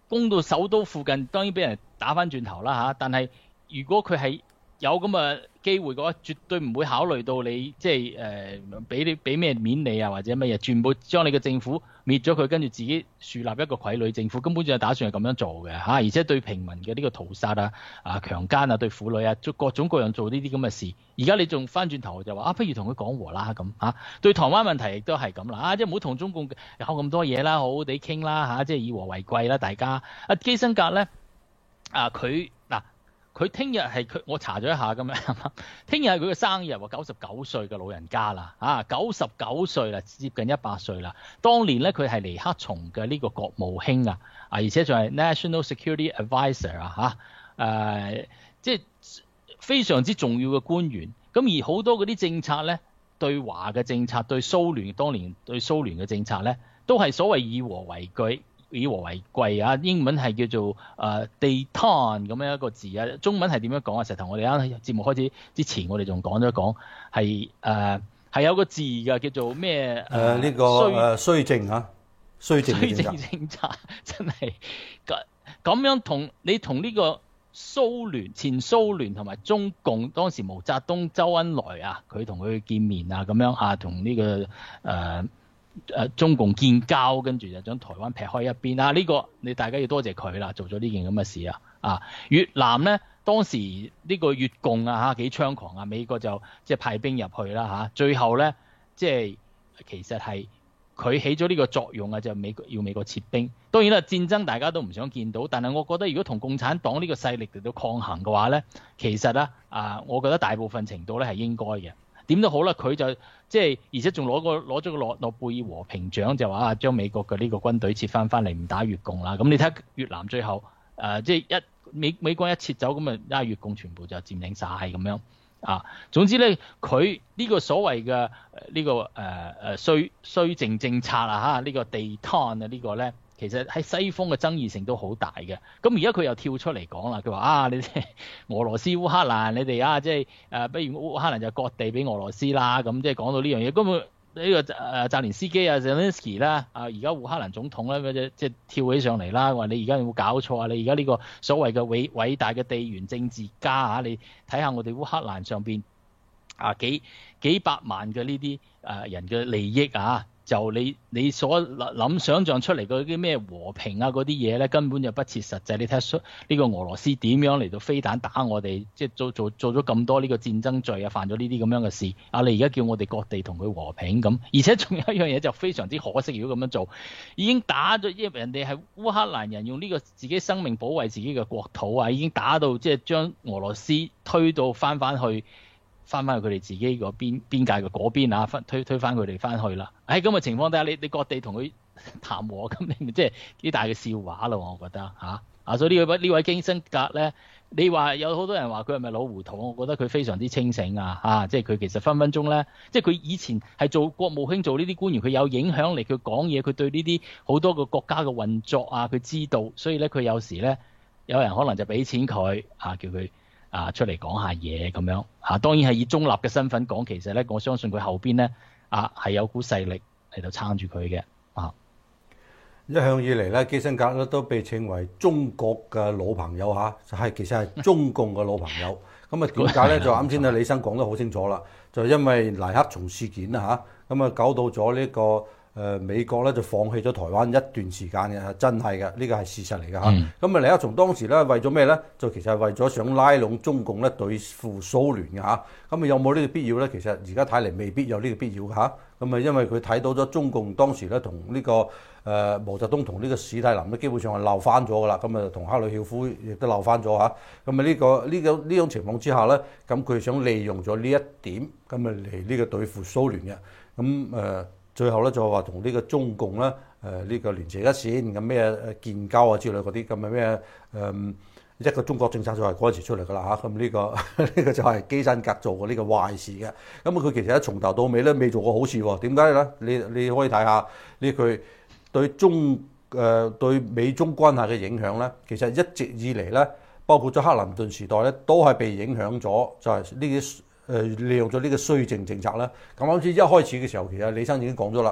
攻到首都附近，當然俾人打翻轉頭啦嚇。但係如果佢係有咁嘅機會嘅話，絕對唔會考慮到你即係誒俾你俾咩面你啊，或者乜嘢，全部將你嘅政府滅咗佢，跟住自己樹立一個傀儡政府，根本就係打算係咁樣做嘅嚇。而且對平民嘅呢個屠殺啊、啊強姦啊、對婦女啊，各種各樣做呢啲咁嘅事。而家你仲翻轉頭就話啊，不如同佢講和啦咁嚇。對台灣問題亦都係咁啦，啊即係唔好同中共有咁多嘢啦，好好地傾啦嚇，即係以和為貴啦，大家。啊基辛格咧啊佢嗱。佢聽日係佢，我查咗一下咁樣，聽日係佢嘅生日喎，九十九歲嘅老人家啦，啊，九十九歲啦，接近一百歲啦。當年咧，佢係尼克松嘅呢個國務卿啊，啊，而且仲係 National Security Advisor 啊，嚇、啊，誒，即係非常之重要嘅官員。咁而好多嗰啲政策咧，對華嘅政策，對蘇聯當年對蘇聯嘅政策咧，都係所謂以和為貴。以和為貴啊！英文係叫做誒 détente 咁樣一個字啊，中文係點樣講啊？石頭，我哋啱節目開始之前，我哋仲講咗講係誒係有個字㗎，叫做咩？誒、 呃、呢、這個誒綏靖啊，綏靖綏靖政策真係咁咁樣同你同呢個蘇聯前蘇聯同埋中共當時毛澤東、周恩來啊，佢同佢見面啊，咁樣啊，同呢、這個誒。呃誒中共建交，跟住就將台灣劈開一邊啊！呢、這個你大家要多謝佢啦，做咗呢件咁嘅事啊！啊，越南咧當時呢個越共啊嚇幾猖狂啊，美國就即係派兵入去啦嚇，最後咧即係其實係佢起咗呢個作用啊，就美國要美國撤兵。當然啦，戰爭大家都唔想見到，但係我覺得如果同共產黨呢個勢力嚟到抗衡嘅話咧，其實咧啊，我覺得大部分程度咧係應該嘅。點都好啦，佢就即係而且仲攞個攞咗個諾諾貝爾和平獎，就話啊將美國嘅呢個軍隊撤翻翻嚟，唔打越共啦。咁你睇越南最後誒、呃、即係一美美軍一撤走，咁啊啊越共全部就佔領晒咁樣啊。總之咧，佢呢個所謂嘅呢、這個誒誒綏綏靖政策啊嚇，呢、這個 détente 啊呢個咧。其實喺西方嘅爭議性都好大嘅，咁而家佢又跳出嚟講啦，佢話啊，你哋俄羅斯烏克蘭，你哋啊，即係誒，不如烏克蘭就割地俾俄羅斯啦，咁即係講到呢樣嘢。根本呢個誒澤連斯基啊 Zelensky 啦，啊而家烏克蘭總統咧，嗰即係跳起上嚟啦，話你而家有冇搞錯啊？你而家呢個所謂嘅偉偉大嘅地緣政治家嚇，你睇下我哋烏克蘭上邊啊幾幾百萬嘅呢啲誒人嘅利益啊！就你你所諗想像出嚟嗰啲咩和平啊嗰啲嘢咧，根本就不切實際。你睇下呢個俄羅斯點樣嚟到飛彈打我哋，即係做做做咗咁多呢個戰爭罪啊，犯咗呢啲咁樣嘅事。啊，你而家叫我哋割地同佢和平咁，而且仲有一樣嘢就非常之可惜，如果咁樣做，已經打咗，因為人哋係烏克蘭人用呢個自己生命保衛自己嘅國土啊，已經打到即係將俄羅斯推到翻翻去。翻翻去佢哋自己個邊邊界嘅嗰邊啊，推推翻佢哋翻去啦。喺咁嘅情況底下，你你割地同佢談和，咁你咪即係幾大嘅笑話咯？我覺得嚇啊，所以呢位呢位基辛格咧，你話有好多人話佢係咪老糊塗？我覺得佢非常之清醒啊！嚇，即係佢其實分分鐘咧，即係佢以前係做國務卿做呢啲官員，佢有影響力，佢講嘢，佢對呢啲好多個國家嘅運作啊，佢知道，所以咧佢有時咧，有人可能就俾錢佢啊，叫佢。啊，出嚟講下嘢咁樣啊，當然係以中立嘅身份講，其實咧，我相信佢後邊咧啊係有股勢力嚟到撐住佢嘅啊。 一向以嚟咧，基辛格咧都被稱為中國嘅老朋友嚇，就係其實係中共嘅老朋友。咁啊點解咧？就啱先啊李生講得好清楚啦，就因為尼克松事件啊嚇，咁啊搞到咗呢個。誒、呃、美國咧就放棄咗台灣一段時間嘅，真係嘅，呢個係事實嚟嘅嚇。咁啊、嗯，尼克松當時咧為咗咩咧？就其實係為咗想拉攏中共咧對付蘇聯嘅嚇。咁啊有冇呢個必要咧？其實而家睇嚟未必有呢個必要嘅嚇。咁啊因為佢睇到咗中共當時咧同呢個誒、呃、毛澤東同呢個史太林咧基本上係鬧翻咗㗎啦。咁啊同赫魯曉夫亦都鬧翻咗嚇。咁啊呢個呢個呢種情況之下咧，咁佢想利用咗呢一點，咁啊嚟呢個對付蘇聯嘅。咁誒。呃最後咧就話同呢個中共咧誒呢個聯繫一線咁咩誒建交啊之類嗰啲咁嘅咩誒一個中國政策就係嗰陣時出嚟㗎啦嚇。咁呢個呢個就係基辛格做過呢個壞事嘅。咁佢其實一從頭到尾咧未做過好事喎。點解咧？你你可以睇下呢句對中誒對美中關係嘅影響咧，其實一直以嚟咧，包括咗克林頓時代咧，都係被影響咗，就係呢啲。誒利用咗呢個綏靖政策啦，咁啱先一開始嘅時候，其實李生已經講咗啦。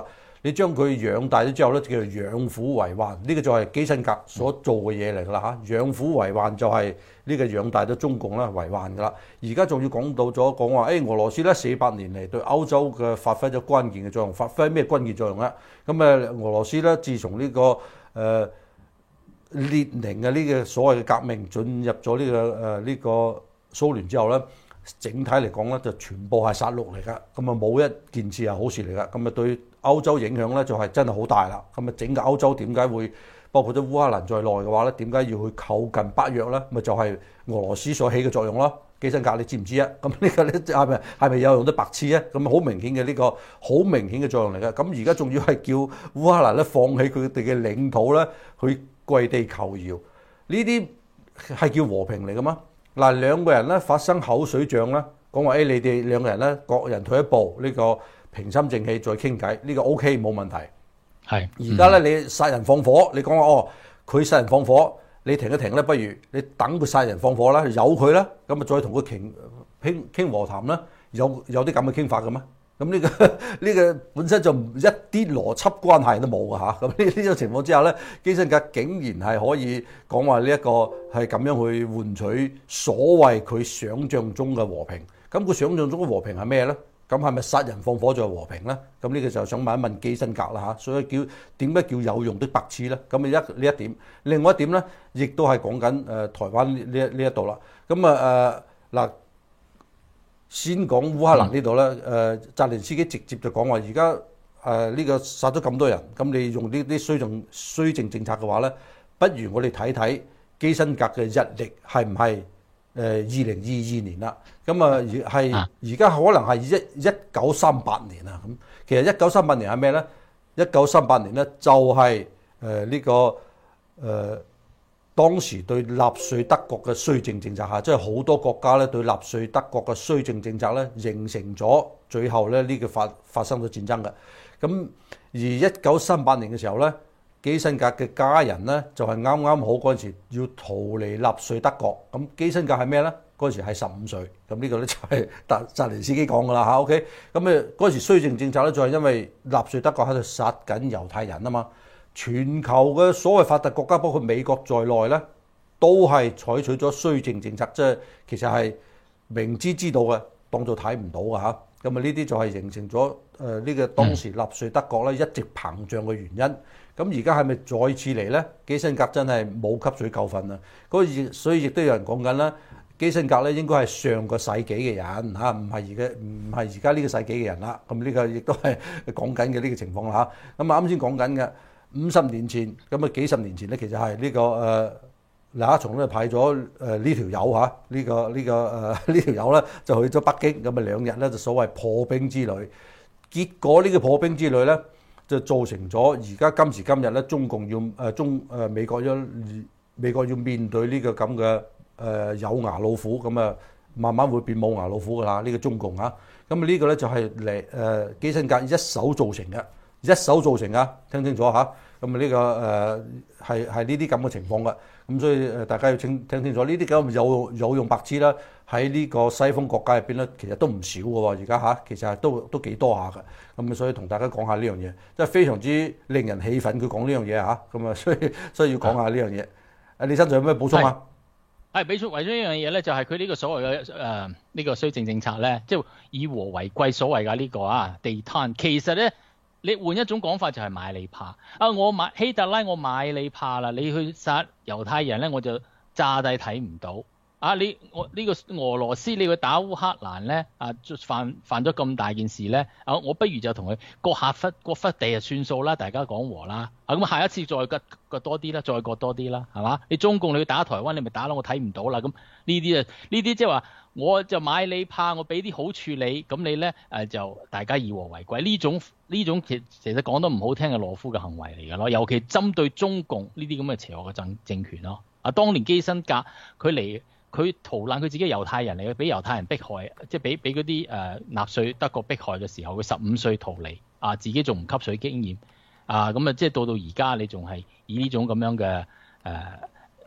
你將佢養大咗之後咧，叫做養虎為患，呢、這個就係基辛格所做嘅嘢嚟㗎啦嚇。養虎為患就係呢個養大咗中共啦為患㗎啦。而家仲要講到咗講話，誒、哎、俄羅斯咧四百年嚟對歐洲嘅發揮咗關鍵嘅作用，發揮咩關鍵作用咧？咁誒俄羅斯咧，自從呢、這個誒、呃、列寧嘅呢個所謂嘅革命進入咗呢、這個誒呢、呃這個蘇聯之後咧。整體嚟講咧，就全部係殺戮嚟㗎，咁啊冇一件事係好事嚟㗎，咁啊對歐洲影響咧就係真係好大啦。咁啊整個歐洲點解會包括咗烏克蘭在內嘅話咧，點解要去靠近北約咧？咪就係、是、俄羅斯所起嘅作用咯。基辛格你知唔知啊？咁呢個咧係咪係咪有用得白痴啊？咁好明顯嘅呢、這個好明顯嘅作用嚟㗎。咁而家仲要係叫烏克蘭咧放棄佢哋嘅領土咧，去跪地求饒，呢啲係叫和平嚟㗎嘛？嗱，兩個人咧發生口水仗咧，講話誒，你哋兩個人咧各人退一步，呢、這個平心靜氣再傾偈，呢、這個 O K 冇問題。係而家咧，你殺人放火，你講話哦，佢殺人放火，你停一停咧，不如你等佢殺人放火啦，由佢啦，咁啊再同佢傾傾傾和談啦，有有啲咁嘅傾法嘅咩？咁呢、這個呢、這個本身就一啲邏輯關係都冇嘅嚇，咁呢呢種情況之下咧，基辛格竟然係可以講話呢一個係咁樣去換取所謂佢想像中嘅和平。咁佢想像中嘅和平係咩咧？咁係咪殺人放火就係和平咧？咁呢個就想問一問基辛格啦嚇。所以叫點解叫有用的白痴咧？咁啊一呢一點，另外一點咧，亦都係講緊誒台灣呢呢呢一度啦。咁啊誒嗱。先講烏克蘭呢度咧，誒澤連斯基直接就講話，而家誒呢個殺咗咁多人，咁你用呢啲綏靖綏靖政策嘅話咧，不如我哋睇睇基辛格嘅日曆係唔係誒二零二二年啦？咁啊係而家可能係一一九三八年啊。咁其實一九三八年係咩咧？一九三八年咧就係誒呢個誒。呃當時對納粹德國嘅綏靖政策下，即係好多國家咧對納粹德國嘅綏靖政策咧，形成咗最後咧呢個發發生咗戰爭嘅。咁而一九三八年嘅時候咧，基辛格嘅家人咧就係啱啱好嗰陣時要逃離納粹德國。咁基辛格係咩咧？嗰陣時係十五歲。咁呢個咧就係澤澤連斯基講㗎啦嚇。OK，咁誒嗰陣時綏靖政策咧就係因為納粹德國喺度殺緊猶太人啊嘛。全球嘅所謂發達國家，包括美國在內咧，都係採取咗綏靖政策，即係其實係明知知道嘅，當做睇唔到嘅嚇。咁啊呢啲就係形成咗誒呢個當時納粹德國咧一直膨脹嘅原因。咁而家係咪再次嚟咧？基辛格真係冇吸取教訓啊！嗰所以亦都有人講緊啦，基辛格咧應該係上個世紀嘅人嚇，唔係而家唔係而家呢個世紀嘅人啦。咁呢個亦都係講緊嘅呢個情況啦嚇。咁啊啱先講緊嘅。五十年前咁啊，幾十年前咧，其實係呢、這個誒李克強咧派咗誒呢條友嚇，呢、這個呢、這個誒、呃、呢條友咧就去咗北京，咁啊兩日咧就所謂破冰之旅。結果呢個破冰之旅咧就造成咗而家今時今日咧，中共要誒、呃、中誒、呃、美國要美國要面對呢個咁嘅誒有牙老虎，咁啊慢慢會變冇牙老虎㗎啦。呢、這個中共嚇，咁啊呢個咧就係嚟誒基辛格一手造成嘅。一手造成啊，聽清楚嚇。咁啊呢個誒係係呢啲咁嘅情況嘅，咁所以誒大家要聽聽清楚，呢啲咁有有用白痴啦，喺呢個西方國家入邊咧，其實都唔少嘅喎。而家嚇其實係都都幾多下嘅，咁所以同大家講下呢樣嘢，即係非常之令人氣憤。佢講呢樣嘢嚇，咁啊所以所以要講下呢樣嘢。啊，你身上有咩補充啊？ 係俾出為咗一樣嘢咧，就係佢呢個所謂嘅誒呢個綏靖政策咧，即係以和為貴所謂嘅呢個啊地攤，其實咧。你換一種講法就係買你怕啊！我買希特拉，我買你怕啦！你去殺猶太人咧，我就炸低睇唔到啊！你我呢、這個俄羅斯你去打烏克蘭咧啊，犯犯咗咁大件事咧啊！我不如就同佢割下忽割忽地就算數啦，大家講和啦啊！咁下一次再割割多啲啦，再割多啲啦，係嘛？你中共你去打台灣，你咪打咯，我睇唔到啦！咁呢啲啊，呢啲即係話。我就買你怕，我俾啲好處你，咁你咧誒就大家以和為貴。呢種呢種其其實講得唔好聽嘅懦夫嘅行為嚟㗎咯，尤其針對中共呢啲咁嘅邪惡嘅政政權咯。啊，當年基辛格佢嚟佢逃難，佢自己猶太人嚟嘅，俾猶太人迫害，即係俾俾嗰啲誒納粹德國迫害嘅時候，佢十五歲逃離，啊自己仲唔吸取經驗，啊咁啊即係到到而家你仲係以呢種咁樣嘅誒。呃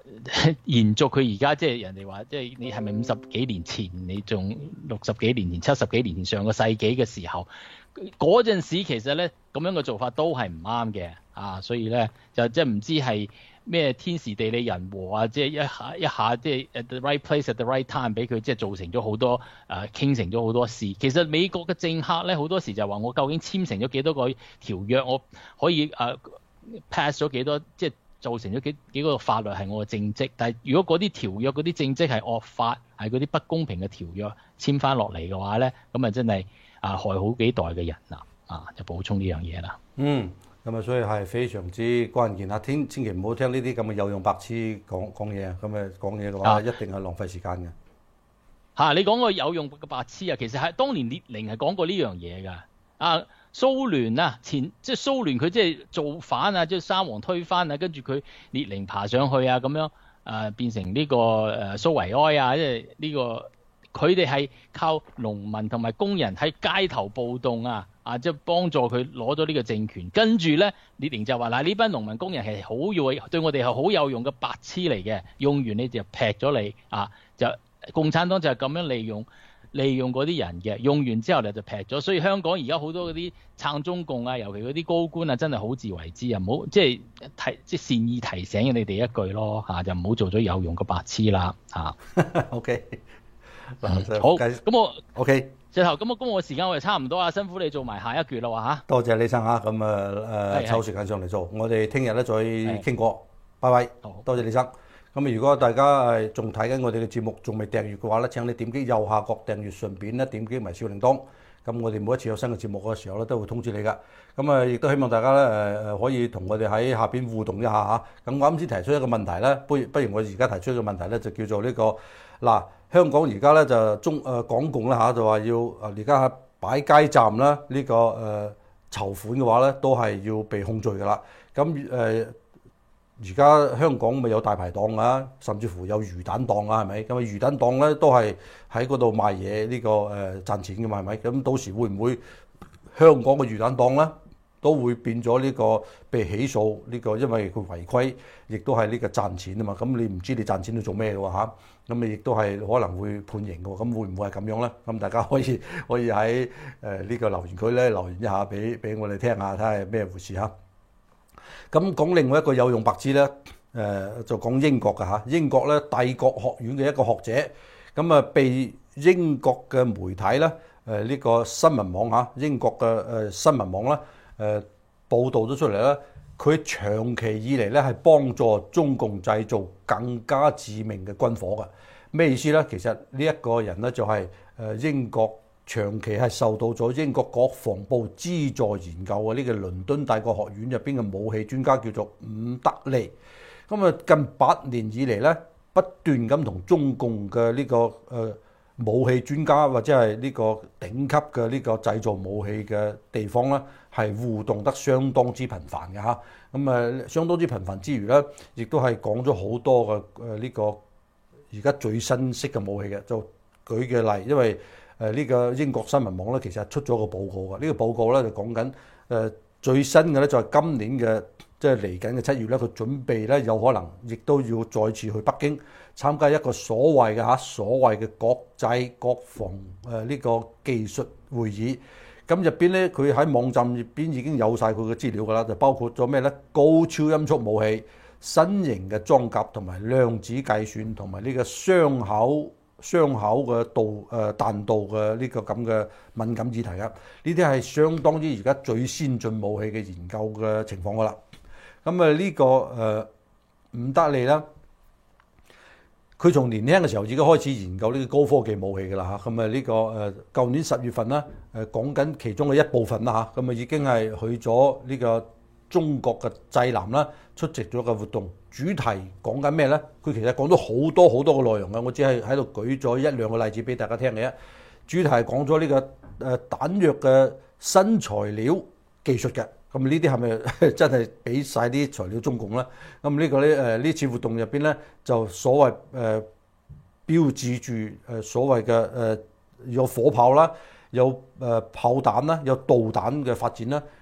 延續佢而家即係人哋話，即係你係咪五十幾年前，你仲六十幾年前、七十幾年前上個世紀嘅時候，嗰陣時其實咧咁樣嘅做法都係唔啱嘅啊，所以咧就即係唔知係咩天時地利人和啊，即係一下一下即係 at the right place at the right time 俾佢即係造成咗好多誒傾成咗好多事。其實美國嘅政客咧好多時就話我究竟簽成咗幾多個條約，我可以誒、uh, pass 咗幾多即係。造成咗幾幾個法律係我嘅政績，但係如果嗰啲條約嗰啲政績係惡法，係嗰啲不公平嘅條約簽翻落嚟嘅話咧，咁啊真係啊害好幾代嘅人啦，啊就補充呢樣嘢啦。 嗯，咁啊所以係非常之關鍵啊！千千祈唔好聽呢啲咁嘅有用白痴講講嘢啊！咁啊講嘢嘅話、啊、一定係浪費時間嘅。嚇、啊！ 你講個有用嘅白痴啊，其實係當年列寧係講過呢樣嘢㗎。啊，蘇聯啊，前即係蘇聯佢即係造反啊，即係沙皇推翻啊，跟住佢列寧爬上去啊，咁樣啊變成呢個誒蘇維埃啊，即係呢個佢哋係靠農民同埋工人喺街頭暴動啊，啊即係幫助佢攞咗呢個政權。跟住咧，列寧就話嗱，呢班農民工人係好要對我哋係好有用嘅白痴嚟嘅，用完你就劈咗你啊，就共產黨就係咁樣利用。利用嗰啲人嘅，用完之後咧就劈咗，所以香港而家好多嗰啲撐中共啊，尤其嗰啲高官啊，真係好自為之啊，唔好即係提即係善意提醒你哋一句咯嚇，就唔好做咗有用嘅白痴啦嚇。 OK， 好，咁我 OK， 最後咁我咁我時間我哋差唔多啊，辛苦你做埋下一橛啦喎嚇。 多謝李生嚇，咁啊誒抽時間上嚟做，我哋聽日咧再傾過，拜拜。多謝李生。咁如果大家係仲睇緊我哋嘅節目，仲未訂閱嘅話咧，請你點擊右下角訂閱，順便咧點擊埋小鈴鐺。咁我哋每一次有新嘅節目嘅時候咧，都會通知你噶。咁啊，亦都希望大家咧誒誒可以同我哋喺下邊互動一下嚇。咁我啱先提出一個問題咧，不如不如我而家提出一個問題咧，就叫做呢個嗱，香港而家咧就中誒港共啦嚇，就話要誒而家擺街站啦，呢個誒籌款嘅話咧，都係要被控罪噶啦。咁誒。而家香港咪有大排檔啊，甚至乎有魚蛋檔啊，係咪？咁啊魚蛋檔咧都係喺嗰度賣嘢呢、呢個誒、呃、賺錢嘅嘛，係咪？咁到時會唔會香港嘅魚蛋檔咧都會變咗呢個被起訴呢、呢個？因為佢違規，亦都係呢個賺錢啊嘛。咁你唔知你賺錢去做咩嘅喎嚇？咁你亦都係可能會判刑嘅喎。咁會唔會係咁樣咧？咁大家可以可以喺誒呢個留言區咧留言一下，俾俾我哋聽下，睇下係咩回事嚇。咁講另外一個有用白痴咧，誒、呃、就講英國嘅嚇，英國咧帝國學院嘅一個學者，咁啊被英國嘅媒體咧，誒、呃、呢、這個新聞網嚇，英國嘅誒、呃、新聞網咧，誒、呃、報導咗出嚟咧，佢長期以嚟咧係幫助中共製造更加致命嘅軍火嘅，咩意思咧？其實呢一個人咧就係誒英國。長期係受到咗英國國防部資助研究嘅呢個倫敦帝國學院入邊嘅武器專家叫做伍德利，咁啊近八年以嚟咧不斷咁同中共嘅呢個誒武器專家或者係呢個頂級嘅呢個製造武器嘅地方咧係互動得相當之頻繁嘅嚇，咁啊相當之頻繁之餘咧，亦都係講咗好多嘅誒呢個而家最新式嘅武器嘅，就舉嘅例，因為誒呢個英國新聞網咧，其實出咗個報告嘅。呢個報告咧就講緊誒最新嘅咧，就係今年嘅即係嚟緊嘅七月咧，佢準備咧有可能亦都要再次去北京參加一個所謂嘅嚇所謂嘅國際國防誒呢個技術會議。咁入邊咧，佢喺網站入邊已經有晒佢嘅資料㗎啦，就包括咗咩咧？高超音速武器、新型嘅裝甲同埋量子計算同埋呢個雙口。雙口嘅導誒彈道嘅呢個咁嘅敏感議題啊，呢啲係相當於而家最先進武器嘅研究嘅情況噶啦。咁啊呢個誒伍德利啦，佢從年輕嘅時候已經開始研究呢個高科技武器噶啦嚇。咁啊呢個誒舊年十月份啦，誒講緊其中嘅一部分啦嚇，咁啊已經係去咗呢個中國嘅濟南啦，出席咗個活動。主題講緊咩咧？佢其實講咗好多好多嘅內容嘅，我只係喺度舉咗一兩個例子俾大家聽嘅啫。主題係講咗呢個誒彈藥嘅新材料技術嘅，咁呢啲係咪真係俾晒啲材料中共咧？咁呢個咧誒呢次活動入邊咧，就所謂誒、呃、標誌住誒所謂嘅誒、呃、有火炮啦，有誒炮彈啦，有導彈嘅發展啦。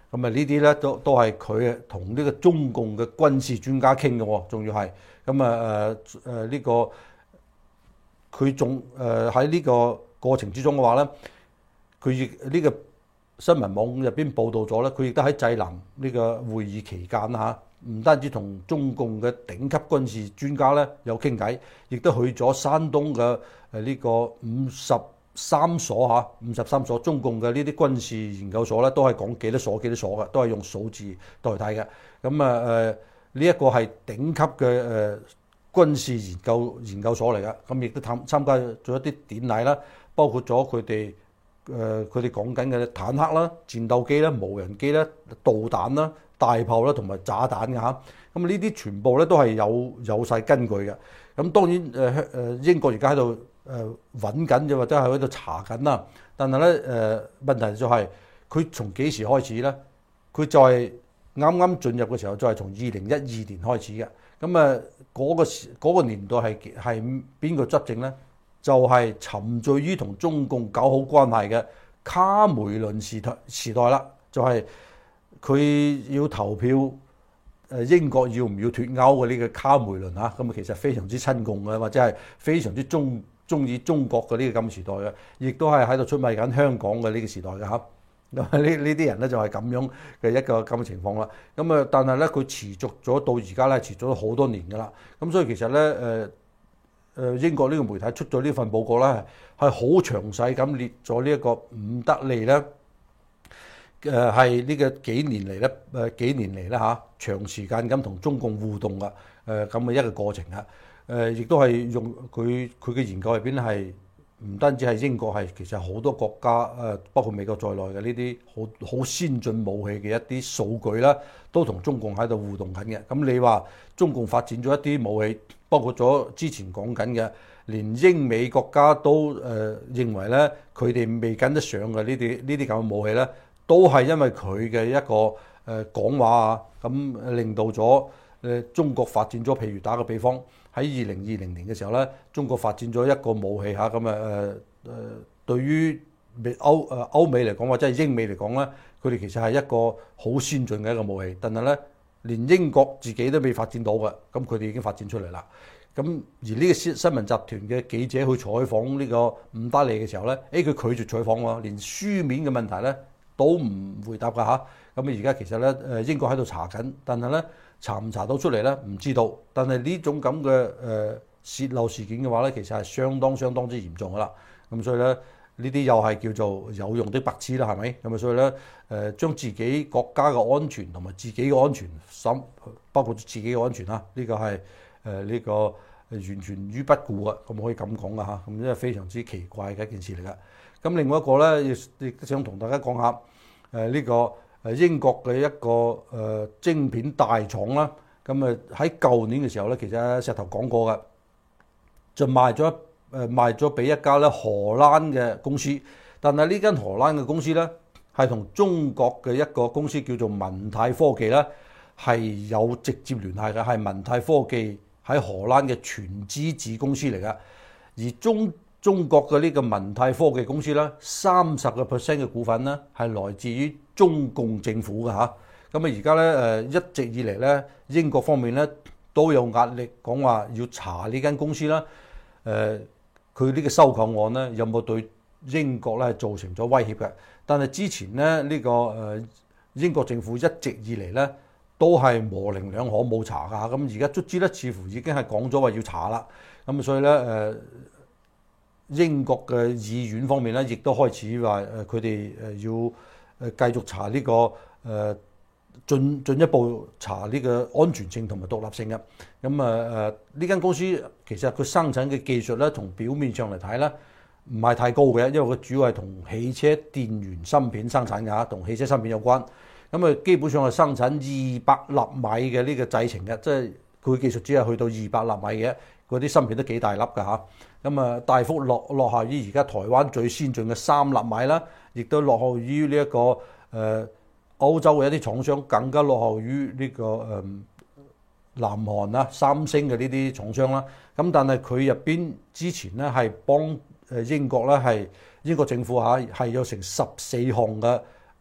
咁啊呢啲咧都都係佢同呢個中共嘅軍事專家傾嘅喎，仲要係咁啊誒誒呢個佢仲誒喺呢個過程之中嘅話咧，佢亦呢個新聞網入邊報導咗咧，佢亦都喺濟南呢個會議期間嚇，唔單止同中共嘅頂級軍事專家咧有傾偈，亦都去咗山東嘅誒呢個五十三所嚇，五十三所中共嘅呢啲軍事研究所咧，都係講幾多所幾多所嘅，都係用數字代替嘅。咁啊誒呢一個係頂級嘅誒、呃、軍事研究研究所嚟嘅，咁亦都參參加咗一啲典禮啦，包括咗佢哋誒佢哋講緊嘅坦克啦、戰鬥機啦、無人機啦、導彈啦、大炮啦同埋炸彈嘅嚇。咁呢啲全部咧都係有有曬根據嘅。咁當然誒誒、呃、英國而家喺度誒揾緊嘅，或者係喺度查緊啦。但係咧誒問題就係佢從幾時開始咧？佢就係啱啱進入嘅時候，就係從二零一二年開始嘅。咁啊嗰個時嗰個年代係係邊個執政咧？就係、是、沉醉於同中共搞好關係嘅卡梅倫時代時代啦。就係、是、佢要投票誒英國要唔要脫歐嘅呢個卡梅倫嚇，咁啊其實非常之親共嘅，或者係非常之中中意中國嘅呢個咁時代嘅，亦都係喺度出賣緊香港嘅呢個時代嘅嚇。咁呢呢啲人咧就係咁樣嘅一個咁嘅情況啦。咁啊，但係咧佢持續咗到而家咧，持續咗好多年㗎啦。咁所以其實咧誒誒英國呢個媒體出咗呢份報告咧，係好詳細咁列咗呢一個唔得利咧。誒係呢個幾年嚟咧，誒幾年嚟咧嚇，長時間咁同中共互動嘅誒咁嘅一個過程啊。誒亦都係用佢佢嘅研究入邊咧係唔單止係英國，係其實好多國家誒，包括美國在內嘅呢啲好好先進武器嘅一啲數據啦，都同中共喺度互動緊嘅。咁你話中共發展咗一啲武器，包括咗之前講緊嘅，連英美國家都誒、呃、認為咧，佢哋未跟得上嘅呢啲呢啲咁嘅武器咧。都係因為佢嘅一個誒講話啊，咁令到咗誒中國發展咗。譬如打個比方，喺二零二零年嘅時候咧，中國發展咗一個武器嚇，咁啊誒誒，對於美歐誒歐美嚟講或者係英美嚟講咧，佢哋其實係一個好先進嘅一個武器。但係咧，連英國自己都未發展到嘅，咁佢哋已經發展出嚟啦。咁而呢個新新聞集團嘅記者去採訪呢個伍德利嘅時候咧，誒佢拒絕採訪喎，連書面嘅問題咧都唔回答㗎嚇。咁啊而家其實咧誒英國喺度查緊，但係咧查唔查到出嚟咧唔知道。但係呢種咁嘅誒泄漏事件嘅話咧，其實係相當相當之嚴重㗎啦。咁所以咧呢啲又係叫做有用的白痴啦，係咪？咁啊所以咧誒將自己國家嘅安全同埋自己嘅安全，甚包括自己嘅安全啦，呢、這個係誒呢個完全於不顧嘅，咁可以咁講㗎嚇。咁真係非常之奇怪嘅一件事嚟㗎。咁另外一個咧，亦亦都想同大家講下誒呢、呃這個誒英國嘅一個誒、呃、晶片大廠啦。咁啊喺舊年嘅時候咧，其實石頭講過嘅，就賣咗誒賣咗俾一家咧荷蘭嘅公司。但係呢間荷蘭嘅公司咧，係同中國嘅一個公司叫做文泰科技咧，係有直接聯繫嘅，係文泰科技喺荷蘭嘅全資子公司嚟㗎。而中中國嘅呢個文泰科技公司咧，三十個 percent 嘅股份咧係來自於中共政府嘅嚇。咁啊而家咧誒一直以嚟咧，英國方面咧都有壓力講話要查呢間公司啦。誒佢呢個收購案咧有冇對英國咧造成咗威脅嘅？但係之前咧呢、這個誒、呃、英國政府一直以嚟咧都係模棱兩可冇查㗎。咁而家卒之咧似乎已經係講咗話要查啦。咁所以咧誒。呃英國嘅議院方面咧，亦都開始話誒，佢哋誒要誒繼續查呢、這個誒進進一步查呢個安全性同埋獨立性嘅。咁啊誒呢間公司其實佢生產嘅技術咧，從表面上嚟睇咧，唔係太高嘅，因為佢主要係同汽車電源芯片生產嘅嚇，同汽車芯片有關。咁啊基本上係生產二百納米嘅呢個製程嘅，即係佢技術只係去到二百納米嘅。嗰啲芯片都幾大粒㗎嚇，咁啊大幅落落後於而家台灣最先進嘅三納米啦，亦都落後於呢一個誒、呃、歐洲嘅一啲廠商，更加落後於呢、這個誒、呃、南韓啊、三星嘅呢啲廠商啦。咁但係佢入邊之前咧係幫誒英國咧係英國政府嚇係有成十四項嘅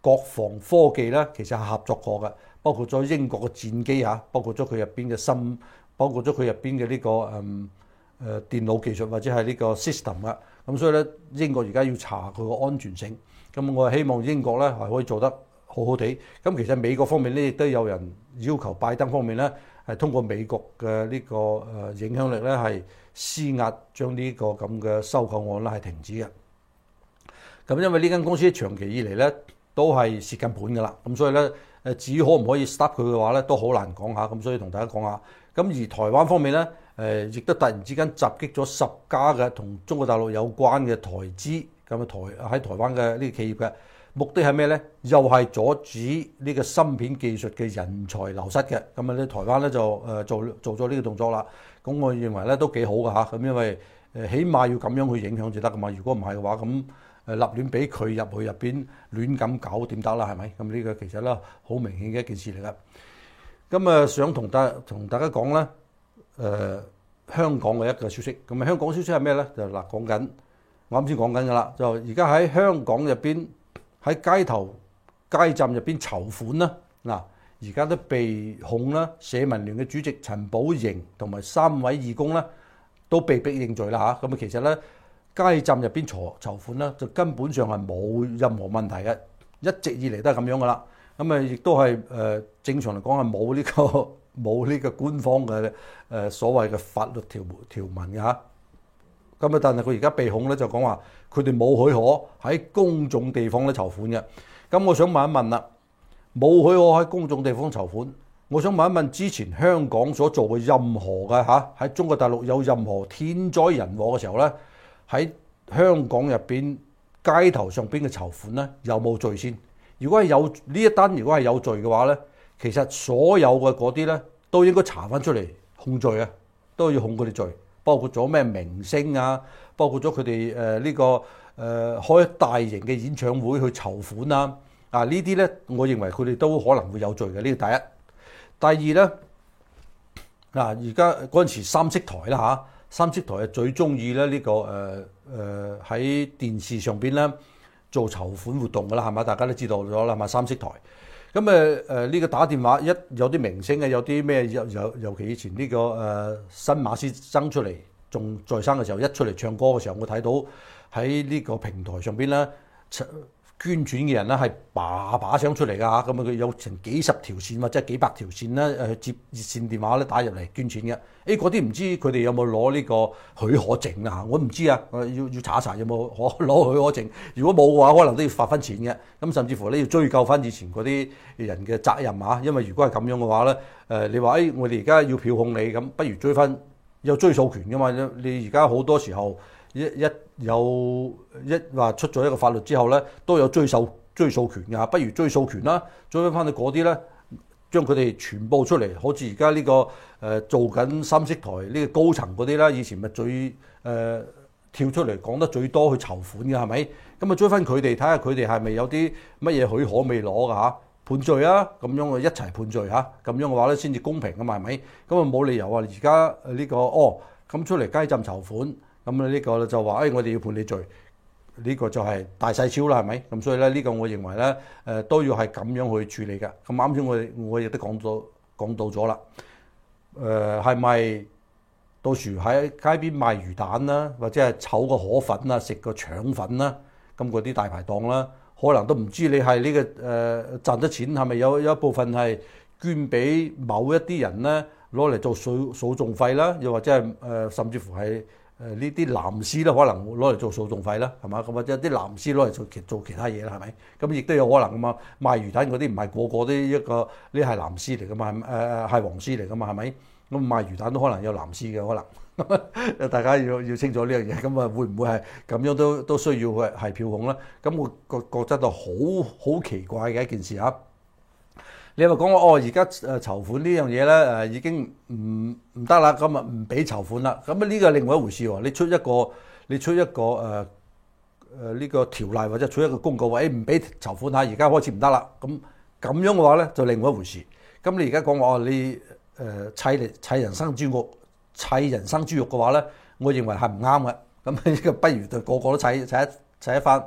國防科技咧，其實係合作過嘅，包括咗英國嘅戰機嚇，包括咗佢入邊嘅芯，包括咗佢入邊嘅呢個誒誒、嗯呃、電腦技術或者係呢個 system 啊。咁所以咧，英國而家要查佢個安全性。咁我係希望英國咧係可以做得好好地。咁其實美國方面咧亦都有人要求拜登方面咧係通過美國嘅呢個誒影響力咧係施壓，將呢個咁嘅收購案咧係停止嘅。咁因為呢間公司長期以嚟咧都係蝕緊本㗎啦，咁所以咧誒至於可唔可以 stop 佢嘅話咧都好難講下，咁所以同大家講下。咁而台灣方面咧誒亦都突然之間襲擊咗十家嘅同中國大陸有關嘅台資，咁啊台喺台灣嘅呢個企業嘅目的係咩咧？又係阻止呢個芯片技術嘅人才流失嘅。咁啊咧台灣咧就誒做做咗呢個動作啦。咁我認為咧都幾好㗎嚇，咁因為誒起碼要咁樣去影響至得㗎嘛。如果唔係嘅話，咁誒立亂俾佢入去入邊亂咁搞點得啦？係咪？咁呢個其實咧好明顯嘅一件事嚟㗎。咁啊想同大同大家講咧，誒、呃、香港嘅一個消息。咁啊香港消息係咩咧？就嗱講緊，我啱先講緊㗎啦。就而家喺香港入邊喺街頭街站入邊籌款啦，嗱而家都被控啦。社民聯嘅主席陳寶瑩同埋三位義工咧都被逼認罪啦嚇。咁啊其實咧。街站入邊籌籌款咧，就根本上係冇任何問題嘅，一直以嚟都係咁樣噶啦。咁啊，亦都係誒正常嚟講係冇呢個冇呢個官方嘅誒所謂嘅法律條條文嘅嚇。咁啊，但係佢而家被控咧就講話佢哋冇許可喺公眾地方咧籌款嘅。咁我想問一問啦，冇許可喺公眾地方籌款，我想問一問之前香港所做嘅任何嘅嚇喺中國大陸有任何天災人禍嘅時候咧？喺香港入邊街頭上邊嘅籌款咧，有冇罪先？如果係有呢一單，如果係有罪嘅話咧，其實所有嘅嗰啲咧都應該查翻出嚟控罪啊，都要控佢哋罪，包括咗咩明星啊，包括咗佢哋誒呢個誒、呃、開大型嘅演唱會去籌款啊，啊呢啲咧，我認為佢哋都可能會有罪嘅。呢個第一，第二咧嗱，而家嗰陣時三色台啦嚇。三色台係最中意咧呢個誒誒喺電視上邊咧做籌款活動㗎啦，係嘛？大家都知道咗啦，係嘛？三色台咁誒誒呢個打電話一有啲明星嘅，有啲咩有有尤其以前呢、這個誒、呃、新馬師曾出嚟仲在生嘅時候，一出嚟唱歌嘅時候，我睇到喺呢個平台上邊咧捐錢嘅人咧係把把聲出嚟㗎嚇，咁啊佢有成幾十條線或者幾百條線咧誒接熱線電話咧打入嚟捐錢嘅。誒嗰啲唔知佢哋有冇攞呢個許可證啊嚇？我唔知啊，要要查一查有冇可攞許可證。如果冇嘅話，可能都要罰翻錢嘅。咁甚至乎咧要追究翻以前嗰啲人嘅責任啊。因為如果係咁樣嘅話咧，誒你話誒我哋而家要票控你，咁不如追翻有追訴權㗎嘛？你而家好多時候。一一有一話出咗一個法律之後咧，都有追訴追訴權㗎，不如追訴權啦，追翻翻去嗰啲咧，將佢哋全部出嚟，好似而家呢個誒、呃、做緊三色台呢個高層嗰啲啦，以前咪最誒、呃、跳出嚟講得最多去籌款嘅係咪？咁啊追翻佢哋，睇下佢哋係咪有啲乜嘢許可未攞㗎嚇？判罪啊，咁樣啊一齊判罪嚇，咁樣嘅話咧先至公平㗎嘛係咪？咁啊冇理由啊而家呢個哦咁出嚟街站籌款。咁啊呢個就話誒、哎，我哋要判你罪，呢、這個就係大細超啦，係咪？咁所以咧，呢個我認為咧，誒、呃、都要係咁樣去處理嘅。咁啱先，我我亦都講咗講到咗啦。誒係咪到時喺街邊賣魚蛋啦，或者係炒個河粉啊，食個腸粉啦，咁嗰啲大排檔啦，可能都唔知你係呢、這個誒、呃、賺得錢係咪有有一部分係捐俾某一啲人咧，攞嚟做訴訴訟費啦，又或者係誒、呃、甚至乎係。誒呢啲藍絲咧，可能攞嚟做訴訟費啦，係嘛？咁或者啲藍絲攞嚟做其做其他嘢啦，係咪？咁亦都有可能噶嘛？賣魚蛋嗰啲唔係個個都一個呢係藍絲嚟噶嘛？誒誒係黃絲嚟噶嘛？係咪？咁賣魚蛋都可能有藍絲嘅可能，大家要要清楚呢樣嘢。咁啊會唔會係咁樣都都需要係係票控咧？咁我覺覺得就好好奇怪嘅一件事啊！你話講話哦，而家誒籌款呢樣嘢咧誒已經唔唔得啦，咁啊唔俾籌款啦，咁啊呢個係另外一回事喎。你出一個你出一個誒誒呢個條例或者出一個公告話誒唔俾籌款嚇，而家開始唔得啦。咁咁樣嘅話咧就另外一回事。咁你而家講話哦，你誒砌嚟砌人生豬肉砌人生豬肉嘅話咧，我認為係唔啱嘅。咁呢個不如就個個都砌砌一砌一番。咁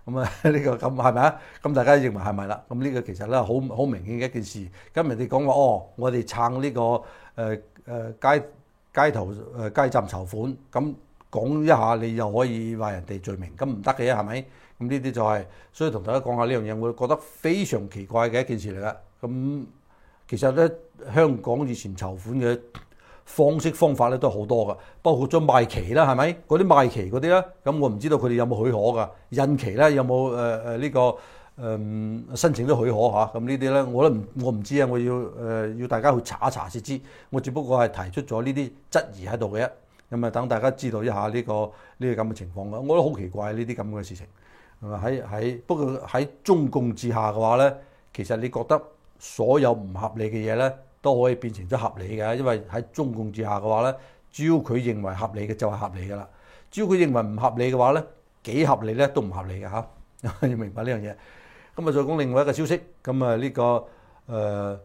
咁啊呢個咁係咪啊？咁大家認為係咪啦？咁呢個其實咧好好明顯嘅一件事。今日你講話哦，我哋撐呢、這個誒誒、呃、街街頭誒、呃、街站籌款，咁講一下你又可以話人哋罪名，咁唔得嘅係咪？咁呢啲就係、是、所以同大家講下呢樣嘢，我覺得非常奇怪嘅一件事嚟㗎。咁其實咧香港以前籌款嘅方式方法咧都好多㗎，包括咗賣旗啦，係咪？嗰啲賣旗嗰啲咧，咁我唔知道佢哋有冇許可㗎。印旗咧有冇誒誒呢個誒、呃、申請咗許可嚇？咁呢啲咧我都唔我唔知啊，我要誒、呃、要大家去查一查先知。我只不過係提出咗呢啲質疑喺度嘅啫。咁啊等大家知道一下呢、呢個呢、呢個咁嘅情況㗎。我都好奇怪呢啲咁嘅事情。喺喺不過喺中共治下嘅話咧，其實你覺得所有唔合理嘅嘢咧，都可以變成咗合理嘅，因為喺中共治下嘅話咧，只要佢認為合理嘅就係合理㗎啦。只要佢認為唔合理嘅話咧，幾合理咧都唔合理嘅嚇。要明白呢樣嘢。咁啊，再講另外一個消息，咁啊呢個誒、呃、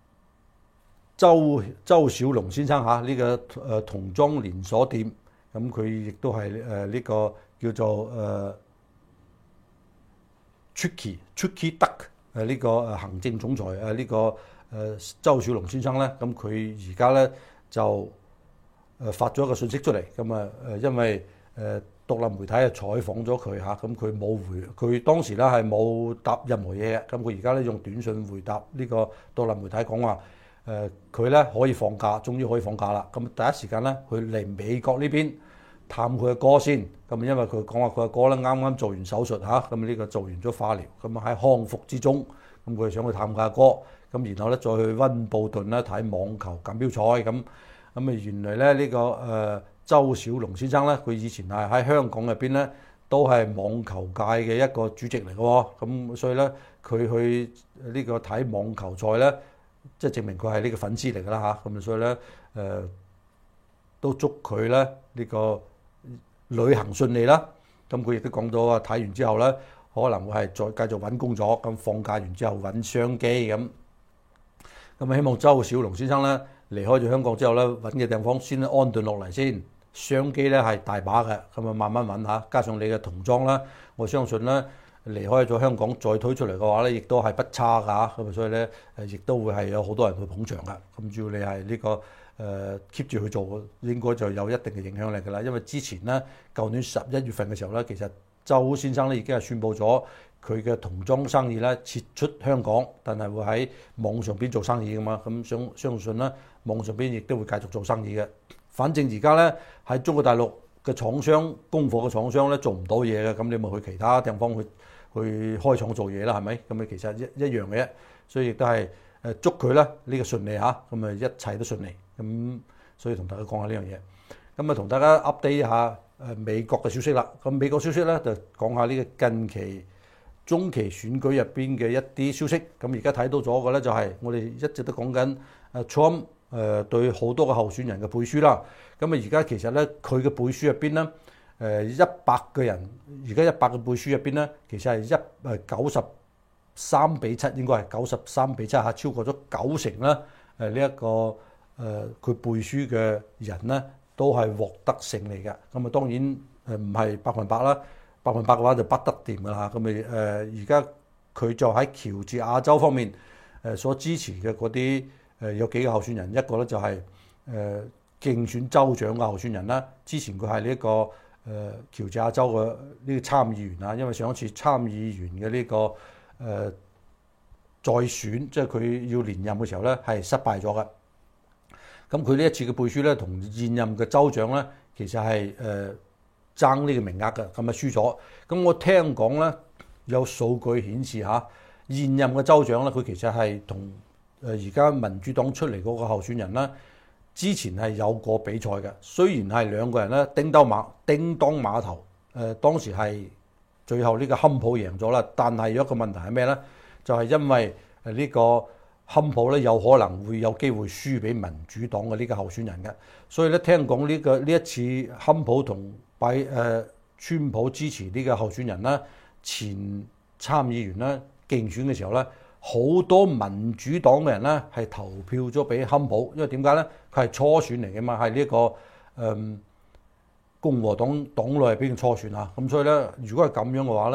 周周小龍先生嚇呢、呢個誒童裝連鎖店，咁佢亦都係誒呢個叫做誒、呃、Tricky Tricky Duck 誒呢個誒行政總裁誒呢、呢個。誒周小龍先生咧，咁佢而家咧就誒發咗一個信息出嚟，咁啊誒因為誒獨立媒體啊採訪咗佢嚇，咁佢冇回，佢當時咧係冇答任何嘢嘅，咁佢而家咧用短信回答呢個獨立媒體講話，誒佢咧可以放假，終於可以放假啦，咁第一時間咧佢嚟美國呢邊探佢嘅哥先，咁因為佢講話佢嘅哥咧啱啱做完手術嚇，咁呢個做完咗化療，咁啊喺康復之中，咁佢想去探下哥。咁然後咧再去溫布頓咧睇網球錦標賽，咁咁啊原來咧呢、這個誒、呃、周小龍先生咧，佢以前係喺香港入邊咧都係網球界嘅一個主席嚟嘅喎，咁所以咧佢去呢個睇網球賽咧，即係證明佢係呢個粉絲嚟㗎啦嚇，咁啊所以咧誒、呃、都祝佢咧呢、這個旅行順利啦。咁佢亦都講咗啊，睇完之後咧可能會係再繼續揾工作，咁放假完之後揾商機咁。咁啊，希望周小龍先生咧離開咗香港之後咧，揾嘅地方先安頓落嚟先。商機咧係大把嘅，咁啊慢慢揾下。加上你嘅童裝啦，我相信咧離開咗香港再推出嚟嘅話咧，亦都係不差㗎。咁啊，所以咧誒，亦都會係有好多人去捧場㗎。咁只要你係呢個誒 keep 住去做，應該就有一定嘅影響力㗎啦。因為之前咧，舊年十一月份嘅時候咧，其實周先生咧已經係宣布咗。佢嘅童裝生意咧撤出香港，但係會喺網上邊做生意噶嘛，咁相相信咧網上邊亦都會繼續做生意嘅。反正而家咧喺中國大陸嘅廠商供貨嘅廠商咧做唔到嘢嘅，咁你咪去其他地方去去開廠做嘢啦，係咪？咁啊其實一一樣嘅啫，所以亦都係誒祝佢咧呢個順利嚇，咁啊一切都順利。咁所以同大家講下呢樣嘢，咁啊同大家 update 一下誒美國嘅消息啦。咁美國消息咧就講下呢個近期中期選舉入邊嘅一啲消息，咁而家睇到咗嘅咧就係我哋一直都講緊誒 Trump 誒對好多個候選人嘅背書啦。咁啊而家其實咧佢嘅背書入邊咧誒一百個人，而家一百個背書入邊咧，其實係一誒九十三比七，應該係九十三比七嚇，超過咗九成啦。誒呢一個誒佢背書嘅人咧都係獲得勝利嘅。咁啊當然誒唔係百分百啦。百分百嘅話就不得掂㗎啦，咁咪誒而家佢就喺喬治亞州方面誒所支持嘅嗰啲誒有幾個候選人，一個咧就係誒競選州長嘅候選人啦。之前佢係呢一個誒喬治亞州嘅呢個參議員啊，因為上一次參議員嘅呢個誒再選，即係佢要連任嘅時候咧係失敗咗嘅。咁佢呢一次嘅背書咧，同現任嘅州長咧，其實係誒爭呢個名額嘅，咁啊輸咗。咁我聽講咧，有數據顯示嚇，現任嘅州長咧，佢其實係同誒而家民主黨出嚟嗰個候選人咧，之前係有過比賽嘅。雖然係兩個人咧叮當馬叮當馬頭，誒、呃、當時係最後呢個坎普贏咗啦。但係有一個問題係咩咧？就係、是、因為誒呢個坎普咧有可能會有機會輸俾民主黨嘅呢個候選人嘅。所以咧聽講呢個呢一次坎普同拜誒川普支持呢個候選人啦，前參議員啦競選嘅時候咧，好多民主黨嘅人咧係投票咗俾坎普，因為點解咧？佢係初選嚟嘅嘛，係呢一個誒、嗯、共和黨黨內入邊嘅初選啊。咁所以咧，如果係咁樣嘅話咧，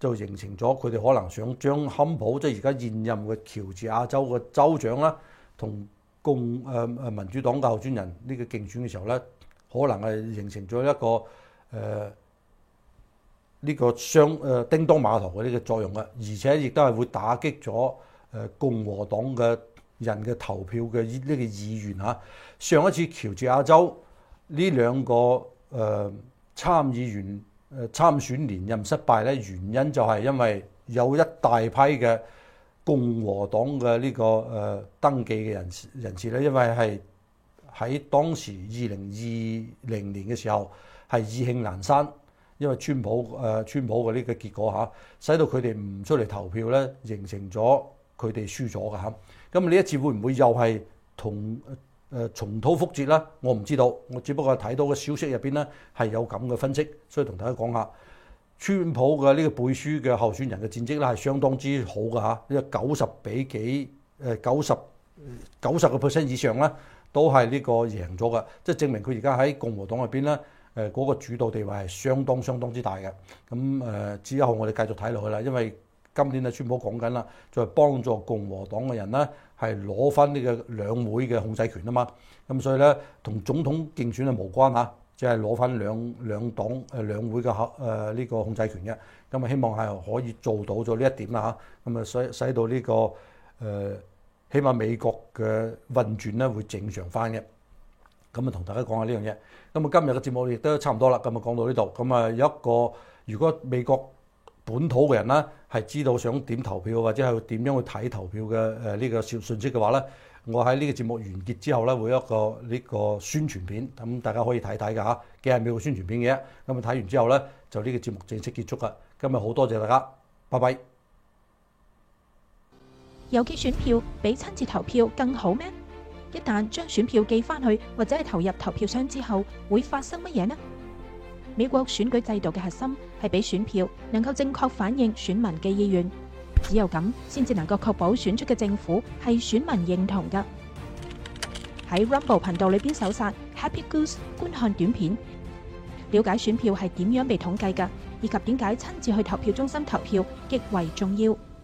就形成咗佢哋可能想將坎普即係而家現任嘅喬治亞州嘅州長啦，同共誒誒民主黨嘅候選人呢個競選嘅時候咧，可能係形成咗一個誒呢、呃這個雙誒、呃、叮當碼頭嘅呢個作用嘅，而且亦都係會打擊咗誒共和黨嘅人嘅投票嘅呢個意願嚇。上一次喬治亞州呢兩個誒、呃、參議員誒參選連任失敗咧，原因就係因為有一大批嘅共和黨嘅呢、這個誒、呃、登記嘅人士人士咧，因為係喺當時二零二零年嘅時候係意興闌珊，因為川普誒、呃、川普嘅呢個結果嚇，使到佢哋唔出嚟投票咧，形成咗佢哋輸咗嘅嚇。咁呢一次會唔會又係同誒重蹈覆轍咧？我唔知道，我只不過睇到嘅消息入邊咧係有咁嘅分析，所以同大家講下。川普嘅呢個背書嘅候選人嘅戰績咧係相當之好嘅嚇，呢個九十比幾誒九十九十個 percent 以上咧都係呢個贏咗嘅，即係證明佢而家喺共和黨入邊咧誒嗰個主導地位係相當相當之大嘅。咁誒之後我哋繼續睇落去啦，因為今年啊川普講緊啦，就係幫助共和黨嘅人咧係攞翻呢個兩會嘅控制權啊嘛，咁所以咧同總統競選係無關嚇。即係攞翻兩兩黨誒兩會嘅合誒呢個控制權嘅，咁啊希望係可以做到咗呢一點啦嚇，咁啊使使到呢個誒起碼美國嘅運轉咧會正常翻嘅，咁啊同大家講下呢樣嘢。咁啊今日嘅節目亦都差唔多啦，咁啊講到呢度，咁啊有一個如果美國本土嘅人咧係知道想點投票或者係點樣去睇投票嘅誒呢個信信息嘅話咧。我喺呢個節目完結之後咧，會有一個呢個宣傳片，咁大家可以睇睇㗎嚇，幾廿秒嘅宣傳片嘅，咁啊睇完之後咧，就呢個節目正式結束啦。今日好多謝大家，拜拜。 郵寄選票比親自投票更好咩？一旦將選票寄翻去或者係投入投票箱之後，會發生乜嘢呢？美國選舉制度嘅核心係俾選票能夠正確反映選民嘅意願。只有咁先至能夠確保選出嘅政府係選民認同㗎。喺 Rumble 頻道裏邊搜索 Happy Goose 觀看短片，了解選票係點樣被統計㗎，以及點解親自去投票中心投票極為重要。